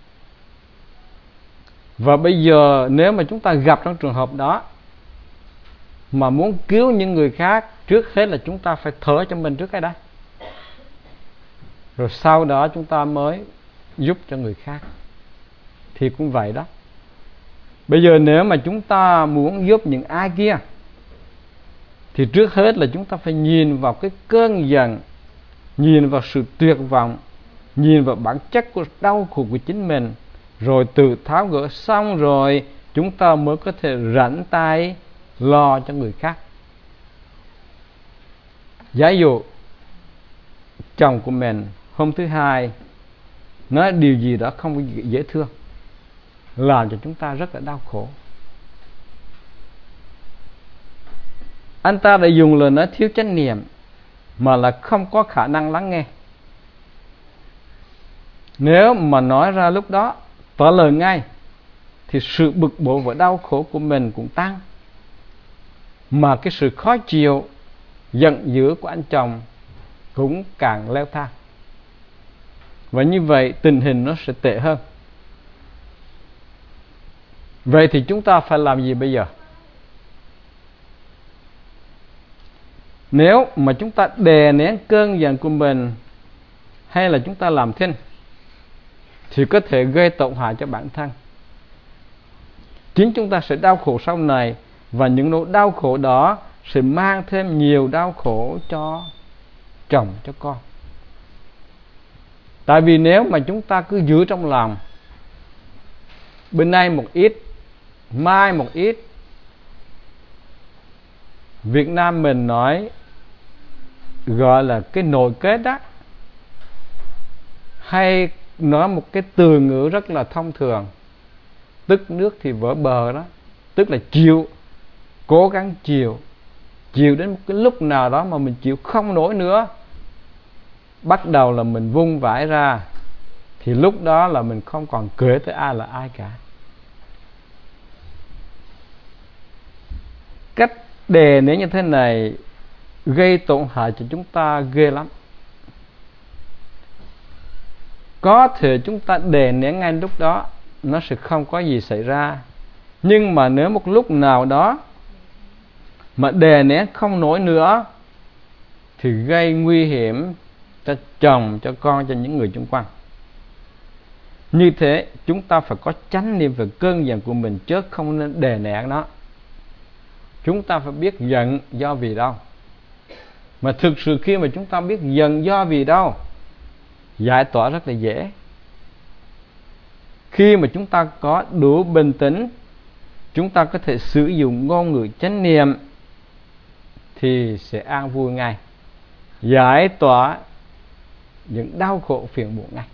Và bây giờ nếu mà chúng ta gặp trong trường hợp đó mà muốn cứu những người khác, trước hết là chúng ta phải thở cho mình trước cái đã, rồi sau đó chúng ta mới giúp cho người khác. Thì cũng vậy đó. Bây giờ nếu mà chúng ta muốn giúp những ai kia thì trước hết là chúng ta phải nhìn vào cái cơn giận, nhìn vào sự tuyệt vọng, nhìn vào bản chất của đau khổ của chính mình, rồi tự tháo gỡ xong rồi chúng ta mới có thể rảnh tay lo cho người khác. Giả dụ chồng của mình hôm thứ Hai nói điều gì đó không dễ thương, làm cho chúng ta rất là đau khổ. Anh ta đã dùng lời nói thiếu chánh niệm mà là không có khả năng lắng nghe. Nếu mà nói ra lúc đó trả lời ngay thì sự bực bội và đau khổ của mình cũng tăng, mà cái sự khó chịu, giận dữ của anh chồng cũng càng leo thang. Và như vậy tình hình nó sẽ tệ hơn. Vậy thì chúng ta phải làm gì bây giờ? Nếu mà chúng ta đè nén cơn giận của mình hay là chúng ta làm thinh thì có thể gây tổn hại cho bản thân. Chính chúng ta sẽ đau khổ sau này, và những nỗi đau khổ đó sẽ mang thêm nhiều đau khổ cho chồng, cho con. Tại vì nếu mà chúng ta cứ giữ trong lòng, bên này một ít, mai một ít. Việt Nam mình nói gọi là cái nội kết đó, hay nói một cái từ ngữ rất là thông thường, tức nước thì vỡ bờ đó, tức là chịu, cố gắng chịu đến một cái lúc nào đó mà mình chịu không nổi nữa, bắt đầu là mình vung vãi ra, thì lúc đó là mình không còn kể tới ai là ai cả. Cách đè nén như thế này gây tổn hại cho chúng ta ghê lắm. Có thể chúng ta đè nén ngay lúc đó nó sẽ không có gì xảy ra, nhưng mà nếu một lúc nào đó mà đè nén không nổi nữa thì gây nguy hiểm cho chồng, cho con, cho những người xung quanh. Như thế chúng ta phải có chánh niệm về cơn giận của mình, chứ không nên đè nén nó. Chúng ta phải biết giận do vì đâu. Mà thực sự khi mà chúng ta biết giận do vì đâu, giải tỏa rất là dễ. Khi mà chúng ta có đủ bình tĩnh, chúng ta có thể sử dụng ngôn ngữ chánh niệm thì sẽ an vui ngay, giải tỏa những đau khổ phiền muộn ngay.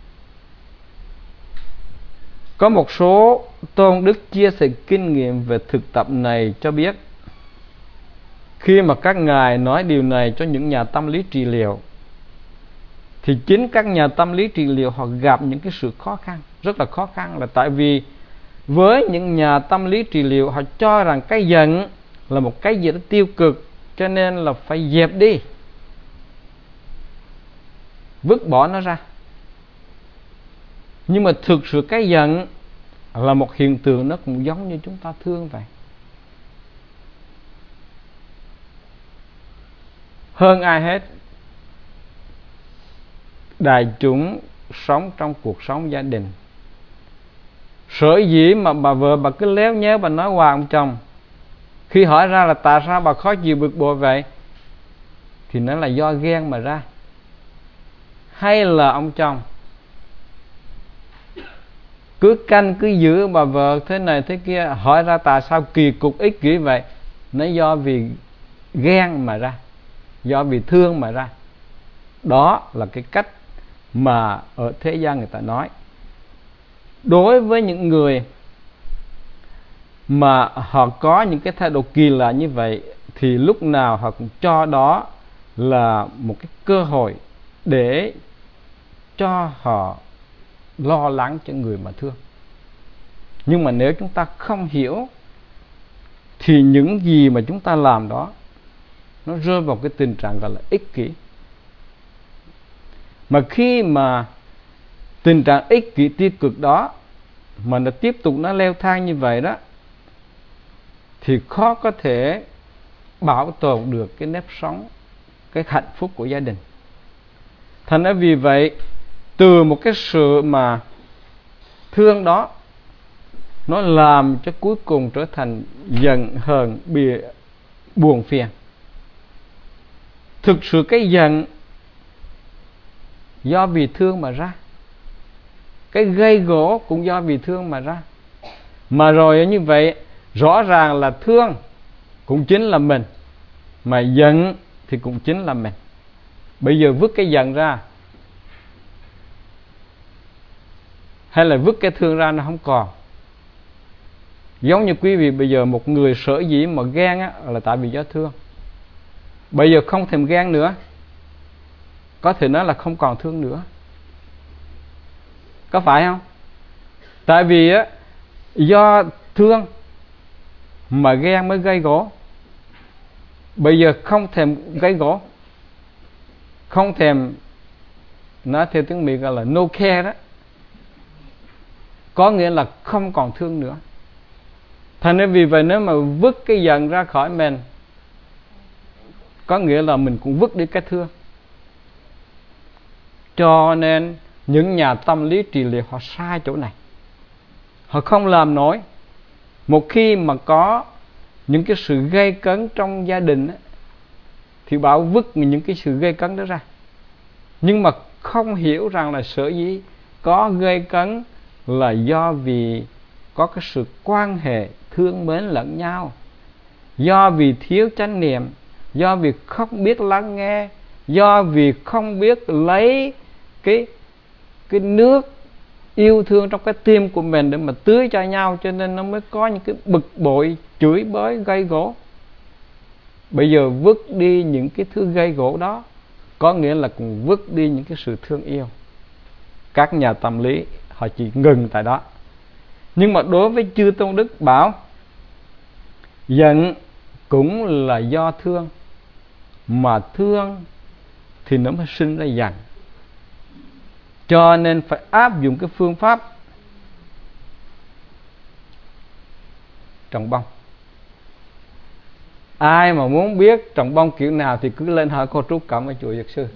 Có một số tôn đức chia sẻ kinh nghiệm về thực tập này cho biết, khi mà các ngài nói điều này cho những nhà tâm lý trị liệu, thì chính các nhà tâm lý trị liệu họ gặp những cái sự khó khăn, rất là khó khăn, là tại vì với những nhà tâm lý trị liệu họ cho rằng cái giận là một cái gì đó tiêu cực, cho nên là phải dẹp đi, vứt bỏ nó ra. Nhưng mà thực sự cái giận là một hiện tượng, nó cũng giống như chúng ta thương vậy. Hơn ai hết, đại chúng sống trong cuộc sống gia đình, sở dĩ mà bà vợ bà cứ léo nhéo bà nói hoài ông chồng, khi hỏi ra là tại sao bà khó chịu bực bội vậy, thì nó là do ghen mà ra. Hay là ông chồng cứ canh cứ giữ bà vợ thế này thế kia, hỏi ra tại sao kỳ cục ích kỷ vậy, nó do vì ghen mà ra, do vì thương mà ra. Đó là cái cách mà ở thế gian người ta nói. Đối với những người mà họ có những cái thái độ kỳ lạ như vậy, thì lúc nào họ cũng cho đó là một cái cơ hội để cho họ lo lắng cho người mà thương. Nhưng mà nếu chúng ta không hiểu, thì những gì mà chúng ta làm đó nó rơi vào cái tình trạng gọi là ích kỷ. Mà khi mà tình trạng ích kỷ tiêu cực đó mà nó tiếp tục nó leo thang như vậy đó, thì khó có thể bảo tồn được cái nếp sống, cái hạnh phúc của gia đình. Thành ra vì vậy, từ một cái sự mà thương đó, nó làm cho cuối cùng trở thành giận hờn, buồn phiền. Thực sự cái giận do vì thương mà ra, cái gây gổ cũng do vì thương mà ra. Mà rồi như vậy, rõ ràng là thương cũng chính là mình, mà giận thì cũng chính là mình. Bây giờ vứt cái giận ra, hay là vứt cái thương ra, nó không còn. Giống như quý vị bây giờ, một người sở dĩ mà ghen á, là tại vì do thương. Bây giờ không thèm ghen nữa, có thể nói là không còn thương nữa. Có phải không? Tại vì á, do thương mà ghen mới gây gổ. Bây giờ không thèm gây gổ, không thèm, nói theo tiếng Mỹ gọi là no care đó, có nghĩa là không còn thương nữa. Thành nên vì vậy, nếu mà vứt cái giận ra khỏi mình, có nghĩa là mình cũng vứt đi cái thương. Cho nên những nhà tâm lý trị liệu họ sai chỗ này. Họ không làm nổi. Một khi mà có những cái sự gây cấn trong gia đình ấy, thì bảo vứt những cái sự gây cấn đó ra. Nhưng mà không hiểu rằng là sở dĩ có gây cấn là do vì có cái sự quan hệ thương mến lẫn nhau. Do vì thiếu chánh niệm, do vì không biết lắng nghe, do vì không biết lấy cái nước yêu thương trong cái tim của mình để mà tưới cho nhau, cho nên nó mới có những cái bực bội, chửi bới, gây gổ. Bây giờ vứt đi những cái thứ gây gổ đó, có nghĩa là cũng vứt đi những cái sự thương yêu. Các nhà tâm lý họ chỉ ngừng tại đó. Nhưng mà đối với chư tôn đức bảo giận cũng là do thương, mà thương thì nó mới sinh ra giận. Cho nên phải áp dụng cái phương pháp trồng bông. Ai mà muốn biết trồng bông kiểu nào thì cứ lên hỏi cô Trúc Cẩm ở chùa Dược Sư.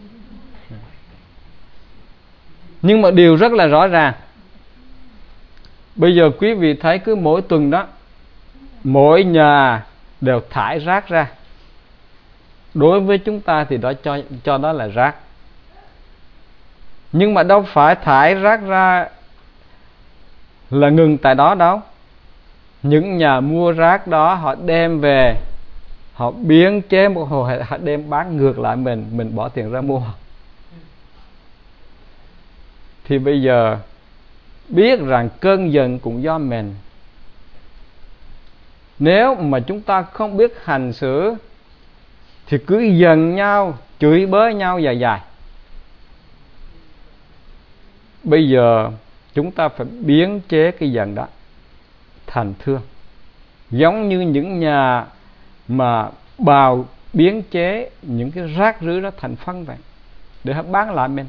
Nhưng mà điều rất là rõ ràng, bây giờ quý vị thấy cứ mỗi tuần đó, mỗi nhà đều thải rác ra. Đối với chúng ta thì đó cho đó là rác. Nhưng mà đâu phải thải rác ra là ngừng tại đó đâu. Những nhà mua rác đó họ đem về, họ biến chế một hồi, họ đem bán ngược lại mình bỏ tiền ra mua. Thì bây giờ biết rằng cơn giận cũng do mình. Nếu mà chúng ta không biết hành xử thì cứ giận nhau, chửi bới nhau dài dài. Bây giờ chúng ta phải biến chế cái giận đó thành thương. Giống như những nhà mà bào biến chế những cái rác rưởi đó thành phân vậy, để họ bán lại mình.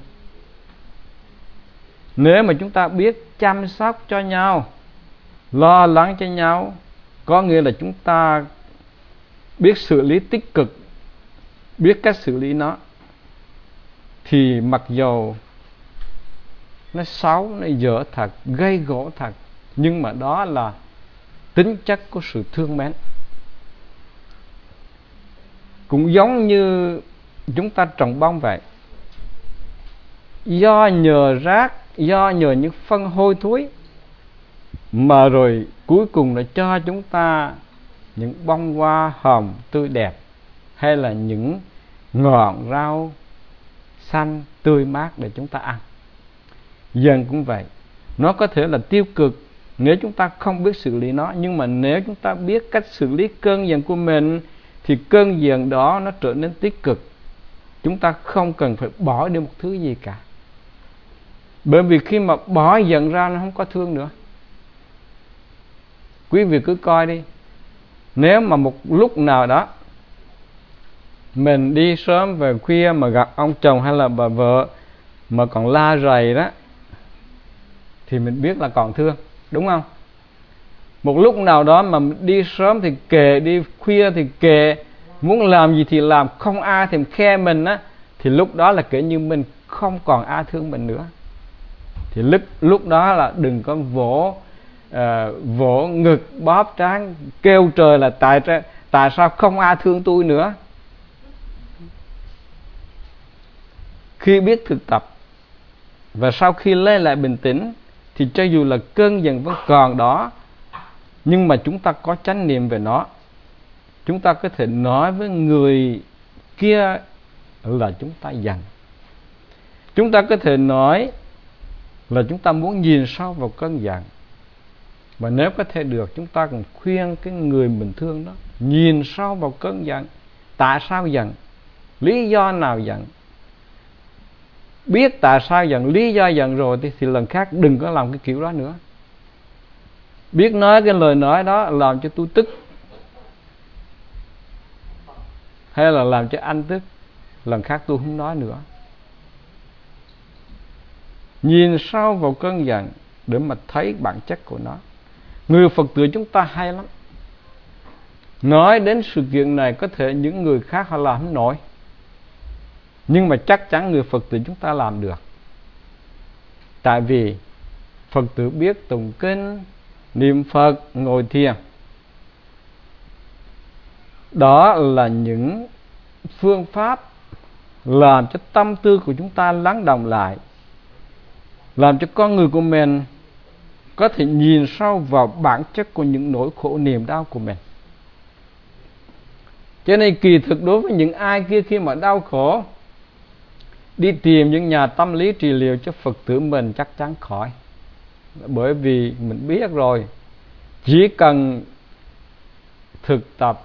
Nếu mà chúng ta biết chăm sóc cho nhau, lo lắng cho nhau, có nghĩa là chúng ta biết xử lý tích cực, biết cách xử lý nó, thì mặc dầu nó xấu, nó dở thật, gây gổ thật, nhưng mà đó là tính chất của sự thương mến. Cũng giống như chúng ta trồng bông vậy. Do nhờ rác, do nhờ những phân hôi thối mà rồi cuối cùng là cho chúng ta những bông hoa hồng tươi đẹp, hay là những ngọn rau xanh tươi mát để chúng ta ăn. Giận cũng vậy, nó có thể là tiêu cực nếu chúng ta không biết xử lý nó, nhưng mà nếu chúng ta biết cách xử lý cơn giận của mình thì cơn giận đó nó trở nên tích cực. Chúng ta không cần phải bỏ đi một thứ gì cả. Bởi vì khi mà bỏ giận ra nó không có thương nữa. Quý vị cứ coi đi, nếu mà một lúc nào đó mình đi sớm về khuya mà gặp ông chồng hay là bà vợ mà còn la rầy đó, thì mình biết là còn thương, đúng không? Một lúc nào đó mà đi sớm thì kệ, đi khuya thì kệ, muốn làm gì thì làm, không ai thèm khe mình á, thì lúc đó là kể như mình không còn ai thương mình nữa. Thì lúc đó là đừng có vỗ ngực, bóp trán, kêu trời là tại sao không ai thương tôi nữa. Khi biết thực tập và sau khi lấy lại bình tĩnh thì cho dù là cơn giận vẫn còn đó, nhưng mà chúng ta có chánh niệm về nó. Chúng ta có thể nói với người kia là chúng ta giận. Chúng ta có thể nói là chúng ta muốn nhìn sâu vào cơn giận. Và nếu có thể được, chúng ta cần khuyên cái người mình thương đó nhìn sâu vào cơn giận. Tại sao giận? Lý do nào giận? Biết tại sao giận, lý do giận rồi thì lần khác đừng có làm cái kiểu đó nữa. Biết nói cái lời nói đó làm cho tôi tức, hay là làm cho anh tức, lần khác tôi không nói nữa. Nhìn sâu vào cơn giận để mà thấy bản chất của nó. Người Phật tử chúng ta hay lắm. Nói đến sự kiện này có thể những người khác họ làm không nổi, nhưng mà chắc chắn người Phật tử chúng ta làm được. Tại vì Phật tử biết tụng kinh, niệm Phật, ngồi thiền. Đó là những phương pháp làm cho tâm tư của chúng ta lắng đọng lại, làm cho con người của mình có thể nhìn sâu vào bản chất của những nỗi khổ niềm đau của mình. Cho nên kỳ thực đối với những ai kia khi mà đau khổ, đi tìm những nhà tâm lý trị liệu cho Phật tử mình chắc chắn khỏi. Bởi vì mình biết rồi, chỉ cần thực tập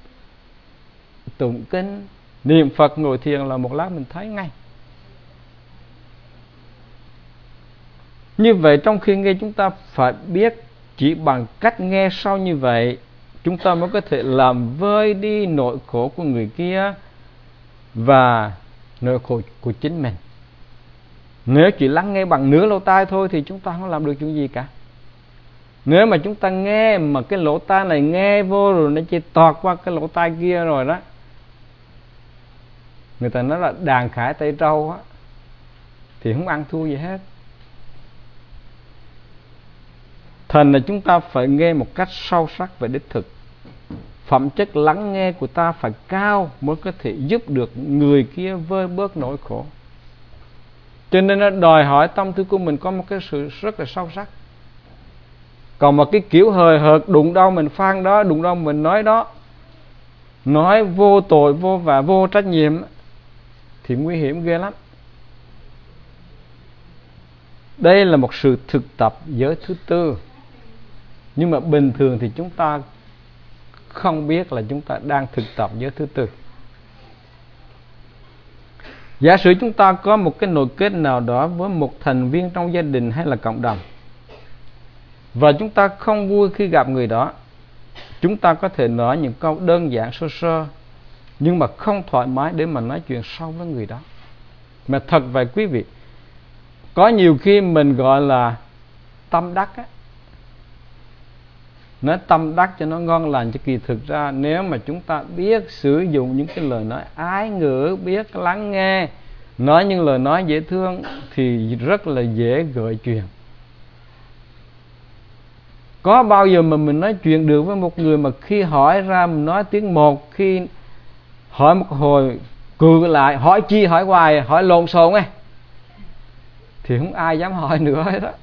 tụng kinh, niệm Phật, ngồi thiền là một lát mình thấy ngay. Như vậy trong khi nghe chúng ta phải biết, chỉ bằng cách nghe sâu như vậy chúng ta mới có thể làm vơi đi nỗi khổ của người kia và nỗi khổ của chính mình. Nếu chỉ lắng nghe bằng nửa lỗ tai thôi thì chúng ta không làm được chuyện gì cả. Nếu mà chúng ta nghe mà cái lỗ tai này nghe vô rồi nó chỉ tọt qua cái lỗ tai kia rồi đó, người ta nói là đàn khải tay trâu á, thì không ăn thua gì hết. Thành là chúng ta phải nghe một cách sâu sắc và đích thực. Phẩm chất lắng nghe của ta phải cao mới có thể giúp được người kia vơi bớt nỗi khổ. Cho nên nó đòi hỏi tâm tư của mình có một cái sự rất là sâu sắc. Còn một cái kiểu hời hợt, đụng đâu mình phang đó, đụng đâu mình nói đó, nói vô tội, vô và vô trách nhiệm thì nguy hiểm ghê lắm. Đây là một sự thực tập giới thứ tư. Nhưng mà bình thường thì chúng ta không biết là chúng ta đang thực tập giới thứ tư. Giả sử chúng ta có một cái nối kết nào đó với một thành viên trong gia đình hay là cộng đồng, và chúng ta không vui khi gặp người đó, chúng ta có thể nói những câu đơn giản sơ sơ, nhưng mà không thoải mái để mà nói chuyện sâu với người đó. Mà thật vậy quý vị, có nhiều khi mình gọi là tâm đắc á, nói tâm đắc cho nó ngon lành, chứ kỳ thực ra nếu mà chúng ta biết sử dụng những cái lời nói ái ngữ, biết lắng nghe, nói những lời nói dễ thương thì rất là dễ gợi chuyện. Có bao giờ mà mình nói chuyện được với một người mà khi hỏi ra mình nói tiếng một, khi hỏi một hồi cự lại, hỏi chi hỏi hoài, hỏi lộn xộn ấy, thì không ai dám hỏi nữa hết đó.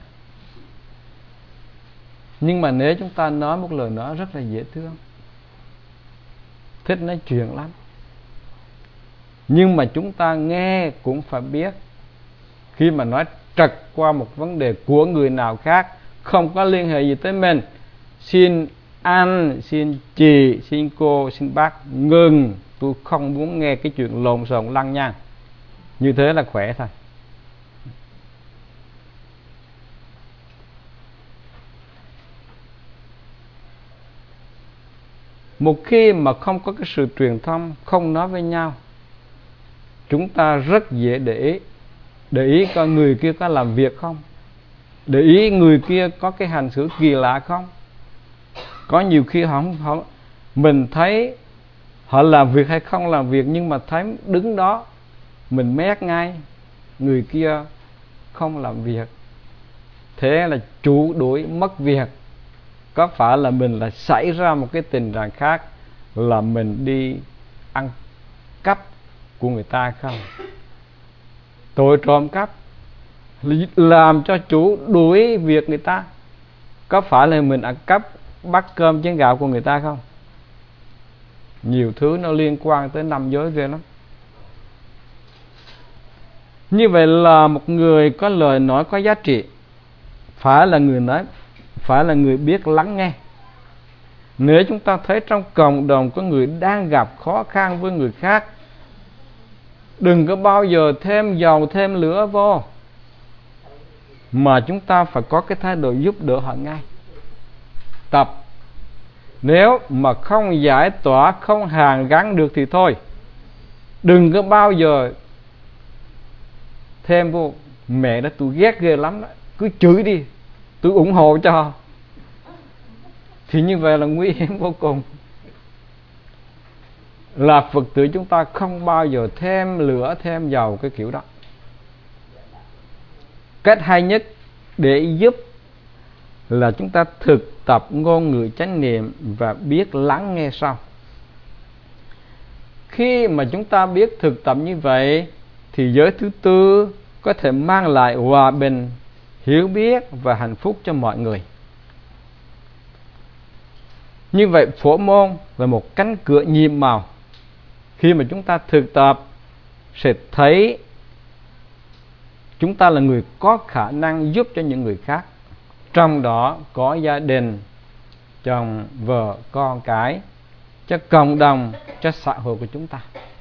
Nhưng mà nếu chúng ta nói một lời nói rất là dễ thương, thích nói chuyện lắm, nhưng mà chúng ta nghe cũng phải biết, khi mà nói trật qua một vấn đề của người nào khác không có liên hệ gì tới mình, xin anh, xin chị, xin cô, xin bác ngừng, tôi không muốn nghe cái chuyện lộn xộn lăng nhăng. Như thế là khỏe thôi. Một khi mà không có cái sự truyền thông, không nói với nhau, chúng ta rất dễ để ý coi người kia có làm việc không, để ý người kia có cái hành xử kỳ lạ không. Có nhiều khi mình thấy họ làm việc hay không làm việc, nhưng mà thấy đứng đó mình mét ngay, người kia không làm việc, thế là chủ đuổi mất việc. Có phải là mình lại xảy ra một cái tình trạng khác, là mình đi ăn cắp của người ta không? Tội trộm cắp làm cho chủ đuổi việc người ta. Có phải là mình ăn cắp bát cơm chén gạo của người ta không? Nhiều thứ nó liên quan tới năm giới ghê lắm. Như vậy là một người có lời nói có giá trị phải là người nói, phải là người biết lắng nghe. Nếu chúng ta thấy trong cộng đồng có người đang gặp khó khăn với người khác, đừng có bao giờ thêm dầu thêm lửa vô, mà chúng ta phải có cái thái độ giúp đỡ họ ngay. Tập. Nếu mà không giải tỏa, không hàn gắn được thì thôi, đừng có bao giờ thêm vô. Mẹ đó tôi ghét ghê lắm đó, cứ chửi đi, tôi ủng hộ cho. Thì như vậy là nguy hiểm vô cùng. Là Phật tử chúng ta không bao giờ thêm lửa thêm dầu cái kiểu đó. Cách hay nhất để giúp là chúng ta thực tập ngôn ngữ chánh niệm và biết lắng nghe sau. Khi mà chúng ta biết thực tập như vậy thì giới thứ tư có thể mang lại hòa bình, hiểu biết và hạnh phúc cho mọi người. Như vậy phổ môn là một cánh cửa nhiệm màu. Khi mà chúng ta thực tập sẽ thấy chúng ta là người có khả năng giúp cho những người khác, trong đó có gia đình, chồng, vợ, con cái, cho cộng đồng, cho xã hội của chúng ta.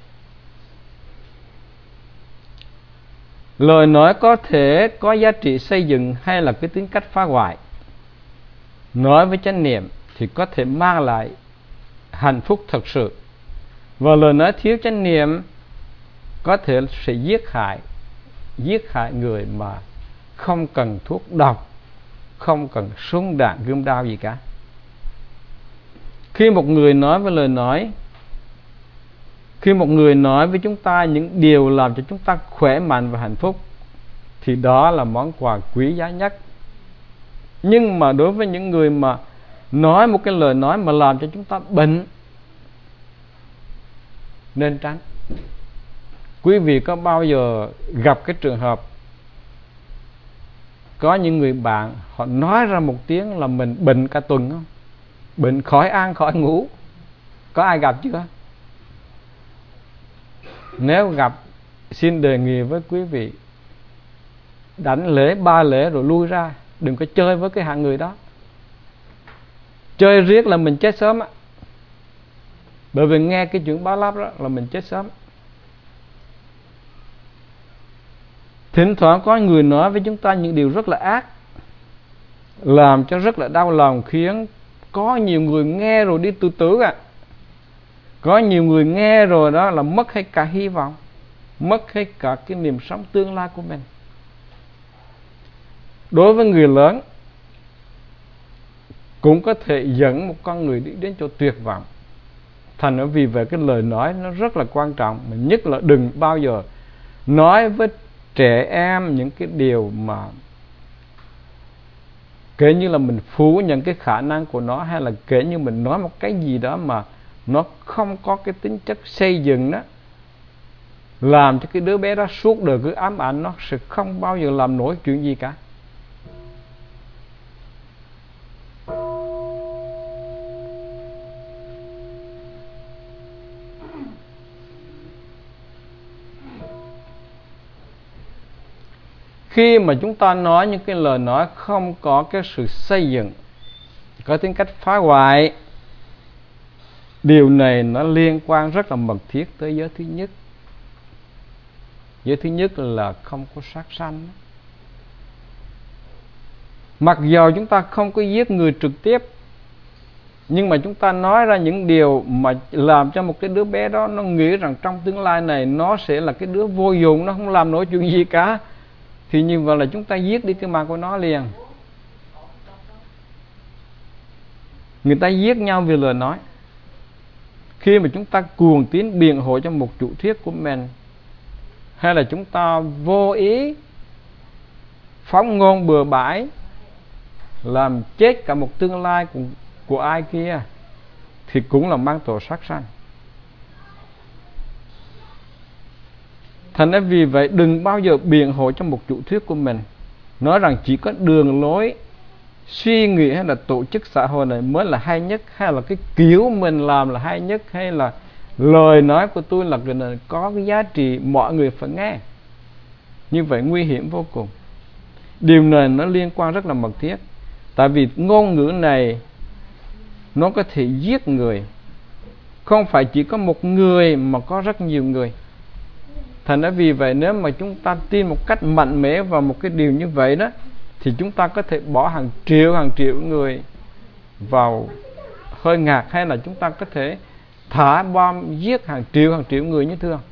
Lời nói có thể có giá trị xây dựng hay là cái tính cách phá hoại. Nói với chánh niệm thì có thể mang lại hạnh phúc thật sự, và lời nói thiếu chánh niệm có thể sẽ giết hại người mà không cần thuốc độc, không cần súng đạn gươm đao gì cả. Khi một người nói với chúng ta những điều làm cho chúng ta khỏe mạnh và hạnh phúc, thì đó là món quà quý giá nhất. Nhưng mà đối với những người mà nói một cái lời nói mà làm cho chúng ta bệnh, nên tránh. Quý vị có bao giờ gặp cái trường hợp có những người bạn họ nói ra một tiếng là mình bệnh cả tuần không? Bệnh khỏi ăn khỏi ngủ. Có ai gặp chưa? Nếu gặp, xin đề nghị với quý vị đánh lễ 3 lễ rồi lui ra. Đừng có chơi với cái hạng người đó. Chơi riết là mình chết sớm á. Bởi vì nghe cái chuyện bá láp đó là mình chết sớm. Thỉnh thoảng có người nói với chúng ta những điều rất là ác, làm cho rất là đau lòng, khiến có nhiều người nghe rồi đi tự tử à. Có nhiều người nghe rồi đó là mất hết cả hy vọng, mất hết cả cái niềm sống tương lai của mình. Đối với người lớn cũng có thể dẫn một con người đi đến chỗ tuyệt vọng. Thành ra vì vậy cái lời nói nó rất là quan trọng. Mà nhất là đừng bao giờ nói với trẻ em những cái điều mà kể như là mình phủ nhận cái khả năng của nó, hay là kể như mình nói một cái gì đó mà nó không có cái tính chất xây dựng đó, làm cho cái đứa bé đó suốt đời cứ ám ảnh, nó sẽ không bao giờ làm nổi chuyện gì cả. Khi mà chúng ta nói những cái lời nói không có cái sự xây dựng, có tính cách phá hoại, điều này nó liên quan rất là mật thiết tới giới thứ nhất. Giới thứ nhất là không có sát sanh. Mặc dù chúng ta không có giết người trực tiếp, nhưng mà chúng ta nói ra những điều mà làm cho một cái đứa bé đó nó nghĩ rằng trong tương lai này nó sẽ là cái đứa vô dụng, nó không làm nổi chuyện gì cả, thì như vậy là chúng ta giết đi cái mạng của nó liền. Người ta giết nhau vì lời nói. Khi mà chúng ta cuồng tín biện hộ cho một chủ thuyết của mình, hay là chúng ta vô ý phóng ngôn bừa bãi, làm chết cả một tương lai của ai kia, thì cũng là mang tội sát sanh. Thành ra vì vậy đừng bao giờ biện hộ cho một chủ thuyết của mình, nói rằng chỉ có đường lối suy nghĩ hay là tổ chức xã hội này mới là hay nhất, hay là cái kiểu mình làm là hay nhất, hay là lời nói của tôi là có cái giá trị mọi người phải nghe. Như vậy nguy hiểm vô cùng. Điều này nó liên quan rất là mật thiết. Tại vì ngôn ngữ này nó có thể giết người. Không phải chỉ có một người mà có rất nhiều người. Thành ra vì vậy nếu mà chúng ta tin một cách mạnh mẽ vào một cái điều như vậy đó, thì chúng ta có thể bỏ hàng triệu người vào hơi ngạt, hay là chúng ta có thể thả bom giết hàng triệu người như thường.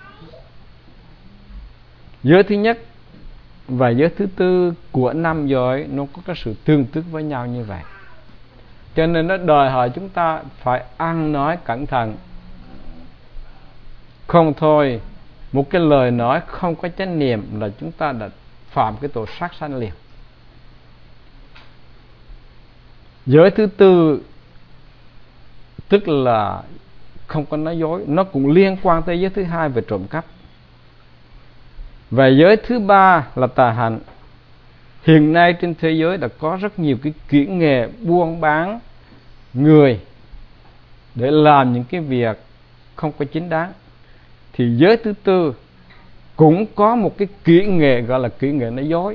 Giới thứ nhất và giới thứ tư của năm giới nó có cái sự tương tức với nhau như vậy. Cho nên nó đòi hỏi chúng ta phải ăn nói cẩn thận. Không thôi, một cái lời nói không có chánh niệm là chúng ta đã phạm cái tội sát sanh liền. Giới thứ tư tức là không có nói dối, nó cũng liên quan tới giới thứ hai về trộm cắp. Và giới thứ ba là tà hạnh. Hiện nay trên thế giới đã có rất nhiều cái kỹ nghệ buôn bán người để làm những cái việc không có chính đáng. Thì giới thứ tư cũng có một cái kỹ nghệ gọi là kỹ nghệ nói dối.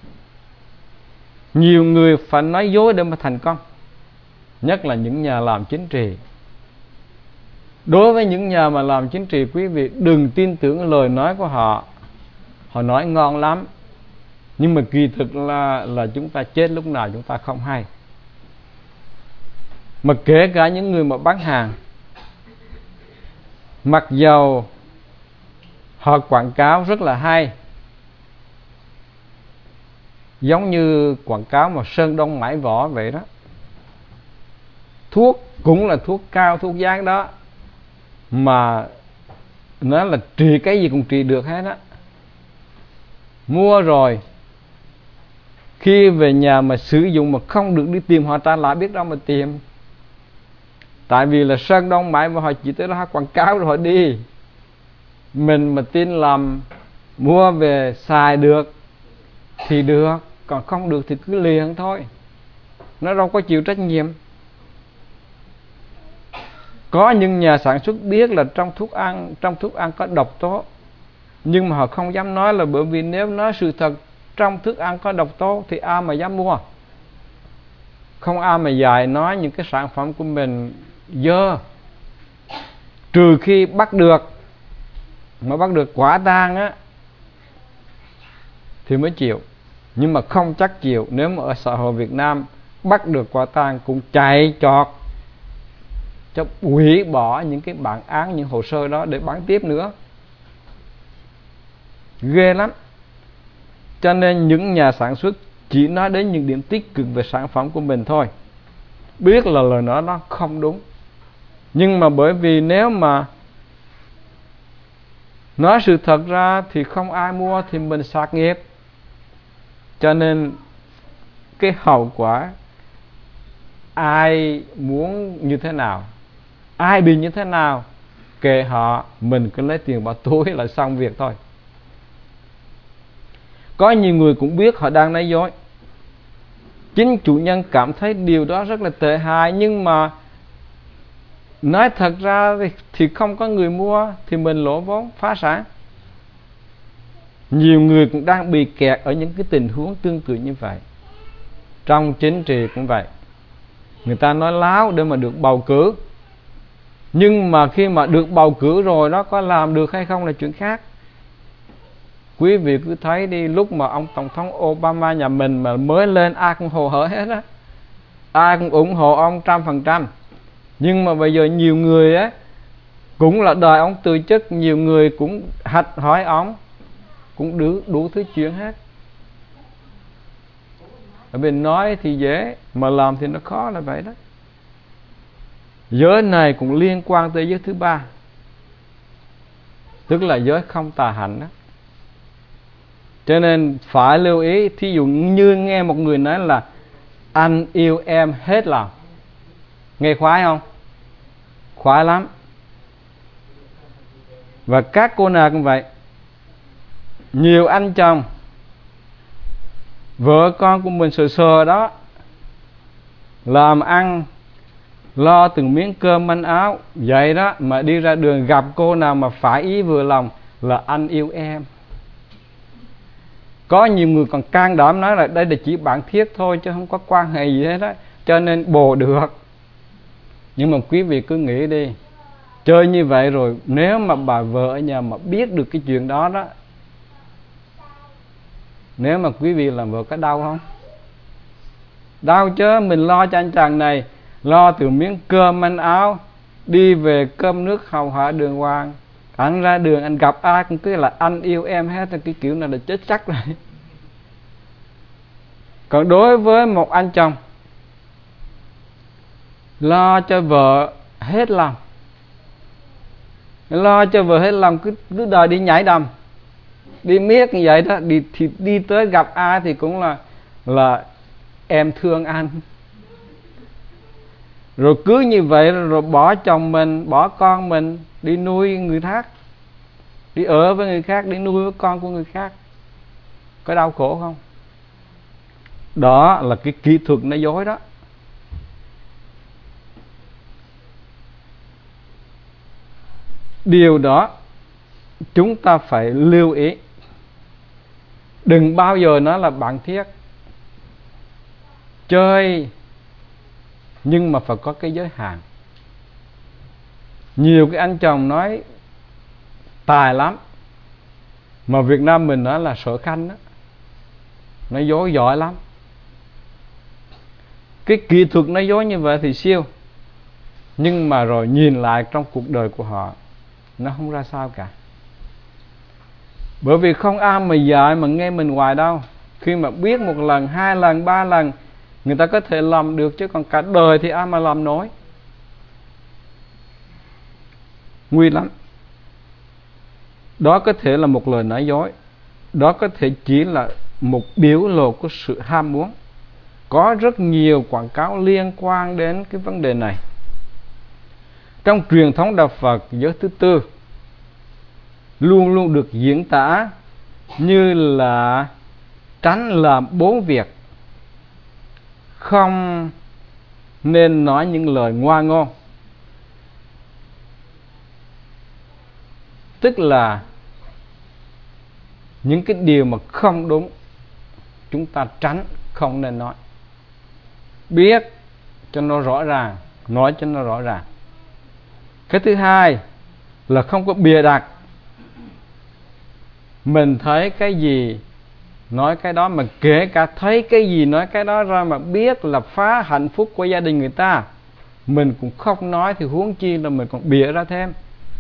Nhiều người phải nói dối để mà thành công, nhất là những nhà làm chính trị. Đối với những nhà mà làm chính trị, quý vị đừng tin tưởng lời nói của họ. Họ nói ngon lắm, nhưng mà kỳ thực là chúng ta chết lúc nào chúng ta không hay. Mà kể cả những người mà bán hàng, mặc dầu họ quảng cáo rất là hay, giống như quảng cáo mà Sơn Đông Mãi Võ vậy đó. Thuốc cũng là thuốc cao, thuốc gián đó, mà nó là trị cái gì cũng trị được hết á. Mua rồi khi về nhà mà sử dụng mà không được đi tìm họ ta lại biết đâu mà tìm. Tại vì là Sơn Đông Mãi Võ họ chỉ tới đó quảng cáo rồi họ đi. Mình mà tin lầm, mua về xài được thì được, còn không được thì cứ liền thôi. Nó đâu có chịu trách nhiệm. Có những nhà sản xuất biết là trong thức ăn có độc tố, nhưng mà họ không dám nói, là bởi vì nếu nói sự thật trong thức ăn có độc tố thì ai mà dám mua. Không ai mà dạy nói những cái sản phẩm của mình dơ, trừ khi bắt được. Mà bắt được quả tang á thì mới chịu, nhưng mà không chắc chịu. Nếu mà ở xã hội Việt Nam bắt được quả tang cũng chạy chọt cho hủy bỏ những cái bản án, những hồ sơ đó để bán tiếp nữa. Ghê lắm. Cho nên những nhà sản xuất chỉ nói đến những điểm tích cực về sản phẩm của mình thôi, biết là lời nói nó không đúng, nhưng mà bởi vì nếu mà nói sự thật ra thì không ai mua thì mình sạc nghiệp. Cho nên cái hậu quả, ai muốn như thế nào, ai bị như thế nào, kệ họ, mình cứ lấy tiền vào túi là xong việc thôi. Có nhiều người cũng biết họ đang nói dối. Chính chủ nhân cảm thấy điều đó rất là tệ hại, nhưng mà nói thật ra thì không có người mua thì mình lỗ vốn, phá sản. Nhiều người cũng đang bị kẹt ở những cái tình huống tương tự như vậy. Trong chính trị cũng vậy. Người ta nói láo để mà được bầu cử, nhưng mà khi mà được bầu cử rồi đó, có làm được hay không là chuyện khác. Quý vị cứ thấy đi, lúc mà ông Tổng thống Obama nhà mình mà mới lên, ai cũng hồ hởi hết á, ai cũng ủng hộ ông 100%. Nhưng mà bây giờ nhiều người á cũng là đòi ông từ chức, nhiều người cũng hạch hỏi ông, cũng đủ thứ chuyện hết. Ở bên nói thì dễ, mà làm thì nó khó, là vậy đó. Giới này cũng liên quan tới giới thứ ba, tức là giới không tà hạnh đó. Cho nên phải lưu ý. Thí dụ như nghe một người nói là anh yêu em hết lòng, nghe khoái không? Khoái lắm. Và các cô nàng cũng vậy. Nhiều anh chồng, vợ con của mình sờ đó, làm ăn, lo từng miếng cơm manh áo, vậy đó mà đi ra đường gặp cô nào mà phải ý vừa lòng là anh yêu em. Có nhiều người còn can đảm nói là đây là chỉ bạn thiết thôi chứ không có quan hệ gì hết đó, cho nên bồ được. Nhưng mà quý vị cứ nghĩ đi, chơi như vậy rồi, nếu mà bà vợ ở nhà mà biết được cái chuyện đó đó, nếu mà quý vị làm vợ có đau không? Đau chứ. Mình lo cho anh chàng này, lo từ miếng cơm manh áo, đi về cơm nước hầu hạ đường hoàng. Anh ra đường anh gặp ai cũng cứ là anh yêu em hết, cái kiểu này là chết chắc rồi. Còn đối với một anh chồng lo cho vợ hết lòng, lo cho vợ hết lòng, cứ đòi đi nhảy đầm, đi miết như vậy đó, thì đi tới gặp ai thì cũng là em thương anh. Rồi cứ như vậy rồi bỏ chồng mình, bỏ con mình, đi nuôi người khác, đi ở với người khác, đi nuôi với con của người khác. Có đau khổ không? Đó là cái kỹ thuật nói dối đó. Điều đó chúng ta phải lưu ý. Đừng bao giờ nói là bạn thiết. Chơi nhưng mà phải có cái giới hạn. Nhiều cái anh chồng nói tài lắm, mà Việt Nam mình nói là sở khanh đó, nói dối giỏi lắm. Cái kỹ thuật nói dối như vậy thì siêu, nhưng mà rồi nhìn lại trong cuộc đời của họ, nó không ra sao cả. Bởi vì không ai mà dạy mà nghe mình hoài đâu. Khi mà biết một lần, 2 lần, 3 lần, người ta có thể làm được, chứ còn cả đời thì ai mà làm nổi. Nguy lắm. Đó có thể là một lời nói dối. Đó có thể chỉ là một biểu lộ của sự ham muốn. Có rất nhiều quảng cáo liên quan đến cái vấn đề này. Trong truyền thống đạo Phật, giới thứ tư luôn luôn được diễn tả như là tránh làm 4 việc. Không nên nói những lời ngoa ngôn. Tức là những cái điều mà không đúng chúng ta tránh, không nên nói. Biết cho nó rõ ràng, nói cho nó rõ ràng. Cái thứ hai là không có bịa đặt. Mình thấy cái gì nói cái đó, mà kể cả thấy cái gì nói cái đó ra, mà biết là phá hạnh phúc của gia đình người ta, mình cũng không nói, thì huống chi là mình còn bịa ra thêm.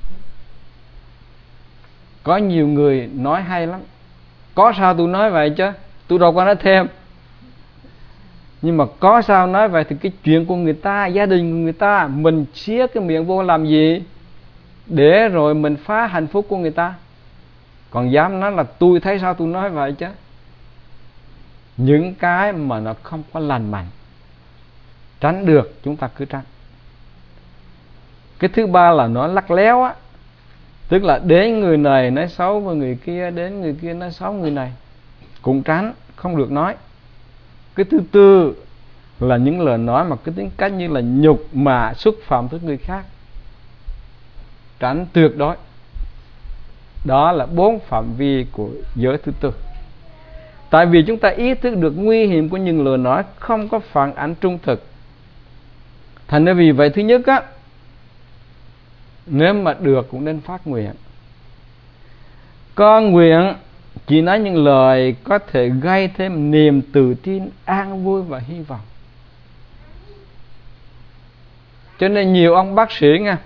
Có nhiều người nói hay lắm, có sao tôi nói vậy chứ, tôi đâu có nói thêm. Nhưng mà có sao nói vậy thì cái chuyện của người ta, gia đình của người ta, mình xía cái miệng vô làm gì, để rồi mình phá hạnh phúc của người ta. Còn dám nói là tôi thấy sao tôi nói vậy chứ. Những cái mà nó không có lành mạnh, tránh được chúng ta cứ tránh. Cái thứ ba là nói lắt léo á. Tức là đến người này nói xấu với người kia, đến người kia nói xấu người này, cũng tránh, không được nói. Cái thứ tư là những lời nói mà cái tính cách như là nhục mạ, xúc phạm tới người khác, tránh tuyệt đối. Đó là 4 phạm vi của giới thứ tư. Tại vì chúng ta ý thức được nguy hiểm của những lời nói không có phản ánh trung thực. Thành ra vì vậy, thứ nhất á, nếu mà được cũng nên phát nguyện. Con nguyện chỉ nói những lời có thể gây thêm niềm tự tin, an vui và hy vọng. Cho nên nhiều ông bác sĩ nha,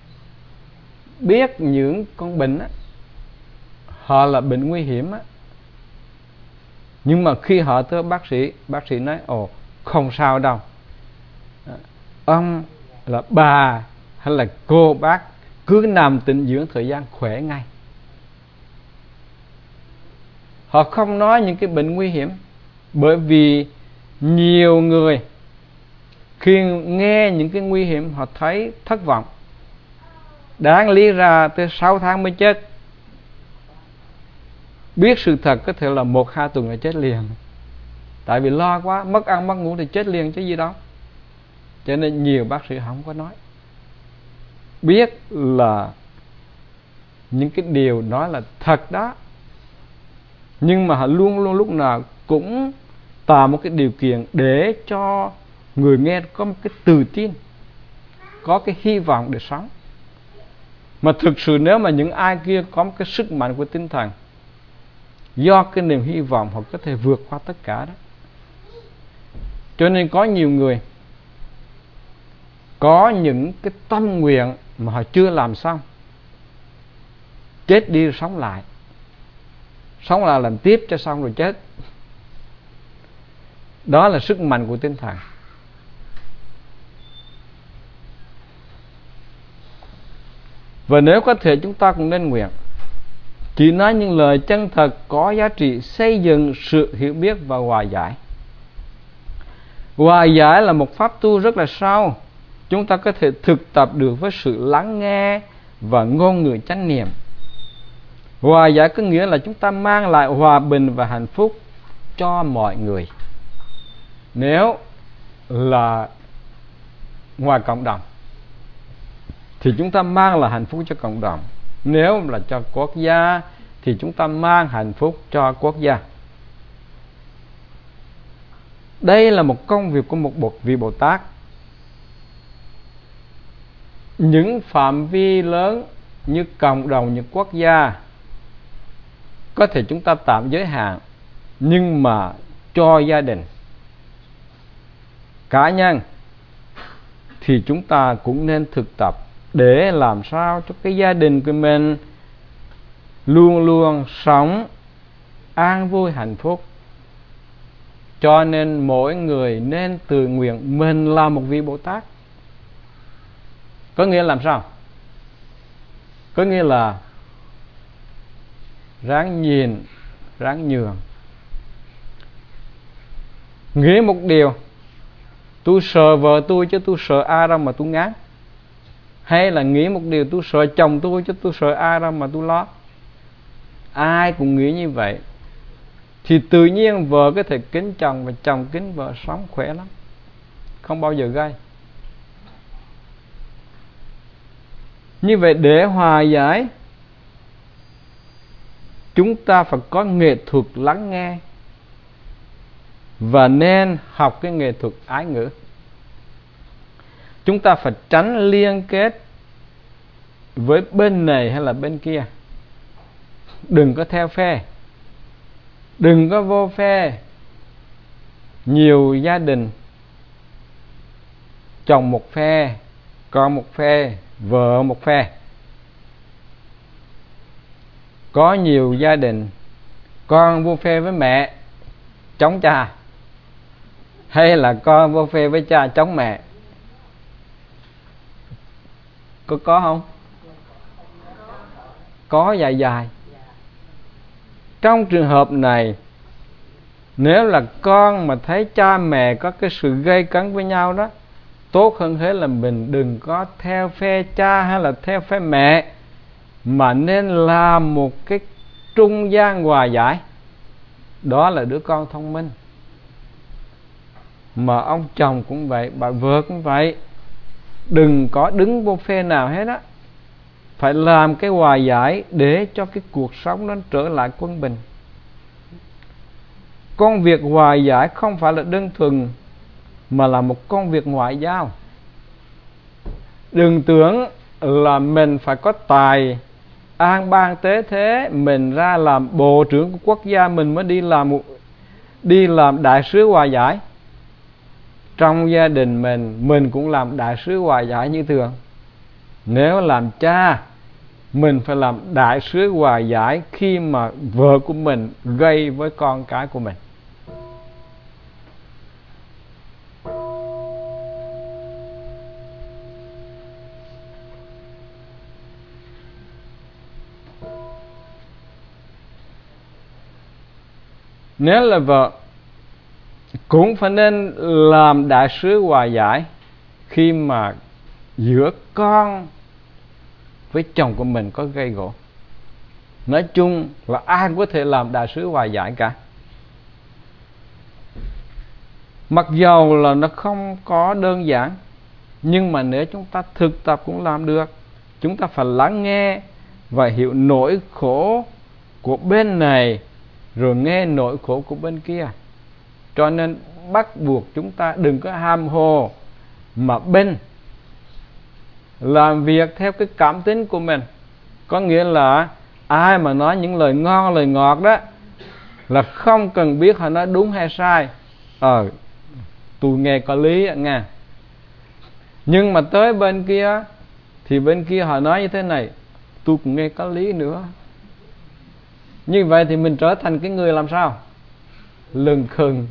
biết những con bệnh á, họ là bệnh nguy hiểm á, nhưng mà khi họ tới bác sĩ nói ồ không sao đâu, ông là bà hay là cô bác cứ nằm tĩnh dưỡng thời gian khỏe ngay. Họ không nói những cái bệnh nguy hiểm. Bởi vì nhiều người khi nghe những cái nguy hiểm họ thấy thất vọng. Đáng lý ra tới 6 tháng mới chết, biết sự thật có thể là 1-2 tuần là chết liền. Tại vì lo quá, mất ăn mất ngủ thì chết liền chứ gì đâu. Cho nên nhiều bác sĩ không có nói. Biết là những cái điều nói là thật đó, nhưng mà họ luôn luôn lúc nào cũng tạo một cái điều kiện để cho người nghe có một cái tự tin, có cái hy vọng để sống. Mà thực sự nếu mà những ai kia có một cái sức mạnh của tinh thần, do cái niềm hy vọng họ có thể vượt qua tất cả đó. Cho nên có nhiều người có những cái tâm nguyện mà họ chưa làm xong, chết đi sống lại làm tiếp cho xong rồi chết. Đó là sức mạnh của tinh thần. Và nếu có thể chúng ta cũng nên nguyện chỉ nói những lời chân thật, có giá trị, xây dựng sự hiểu biết và hòa giải. Hòa giải là một pháp tu rất là sâu. Chúng ta có thể thực tập được với sự lắng nghe và ngôn ngữ chánh niệm. Hòa giải có nghĩa là chúng ta mang lại hòa bình và hạnh phúc cho mọi người. nếu là ngoài cộng đồng thì chúng ta mang là hạnh phúc cho cộng đồng. Nếu là cho quốc gia thì chúng ta mang hạnh phúc cho quốc gia. Đây là một công việc của một vị Bồ Tát. Những phạm vi lớn như cộng đồng, như quốc gia có thể chúng ta tạm giới hạn, nhưng mà cho gia đình, cá nhân thì chúng ta cũng nên thực tập để làm sao cho cái gia đình của mình luôn luôn sống an vui hạnh phúc. Cho nên mỗi người nên tự nguyện mình là một vị Bồ Tát. Có nghĩa làm sao? Có nghĩa là ráng nhìn, ráng nhường. Nghĩ một điều, tôi sợ vợ tôi chứ tôi sợ ai đâu mà tôi ngán. Hay là nghĩ một điều, tôi sợ chồng tôi chứ tôi sợ ai đâu mà tôi lo. Ai cũng nghĩ như vậy thì tự nhiên vợ có thể kính chồng và chồng kính vợ, sống khỏe lắm, không bao giờ gây. Như vậy để hòa giải, chúng ta phải có nghệ thuật lắng nghe và nên học cái nghệ thuật ái ngữ. Chúng ta phải tránh liên kết với bên này hay là bên kia. Đừng có theo phe, đừng có vô phe. Nhiều gia đình chồng một phe, con một phe, vợ một phe. Có nhiều gia đình con vô phe với mẹ chống cha, hay là con vô phe với cha chống mẹ. Có không? Có dài dài. Trong trường hợp này, nếu là con mà thấy cha mẹ có cái sự gây cấn với nhau đó, tốt hơn hết là mình đừng có theo phe cha hay là theo phe mẹ, mà nên làm một cái trung gian hòa giải. Đó là đứa con thông minh. Mà ông chồng cũng vậy, bà vợ cũng vậy. Đừng có đứng vô phe nào hết á. Phải làm cái hòa giải để cho cái cuộc sống nó trở lại quân bình. Công việc hòa giải không phải là đơn thuần, mà là một công việc ngoại giao. Đừng tưởng là mình phải có tài an bang tế thế, mình ra làm bộ trưởng của quốc gia mình mới đi làm đại sứ hòa giải. Trong gia đình mình cũng làm đại sứ hòa giải như thường. Nếu làm cha, mình phải làm đại sứ hòa giải khi mà vợ của mình gây với con cái của mình. Nếu là vợ, cũng phải nên làm đại sứ hòa giải khi mà giữa con với chồng của mình có gây gổ. Nói chung là ai cũng có thể làm đại sứ hòa giải cả. Mặc dầu là nó không có đơn giản, nhưng mà nếu chúng ta thực tập cũng làm được. Chúng ta phải lắng nghe và hiểu nỗi khổ của bên này, rồi nghe nỗi khổ của bên kia. Cho nên bắt buộc chúng ta đừng có ham hồ mà bên làm việc theo cái cảm tính của mình. Có nghĩa là ai mà nói những lời ngon lời ngọt đó là không cần biết họ nói đúng hay sai. Tôi nghe có lý nha. Nhưng mà tới bên kia thì bên kia họ nói như thế này, tôi cũng nghe có lý nữa. Như vậy thì mình trở thành cái người làm sao? Lừng khừng.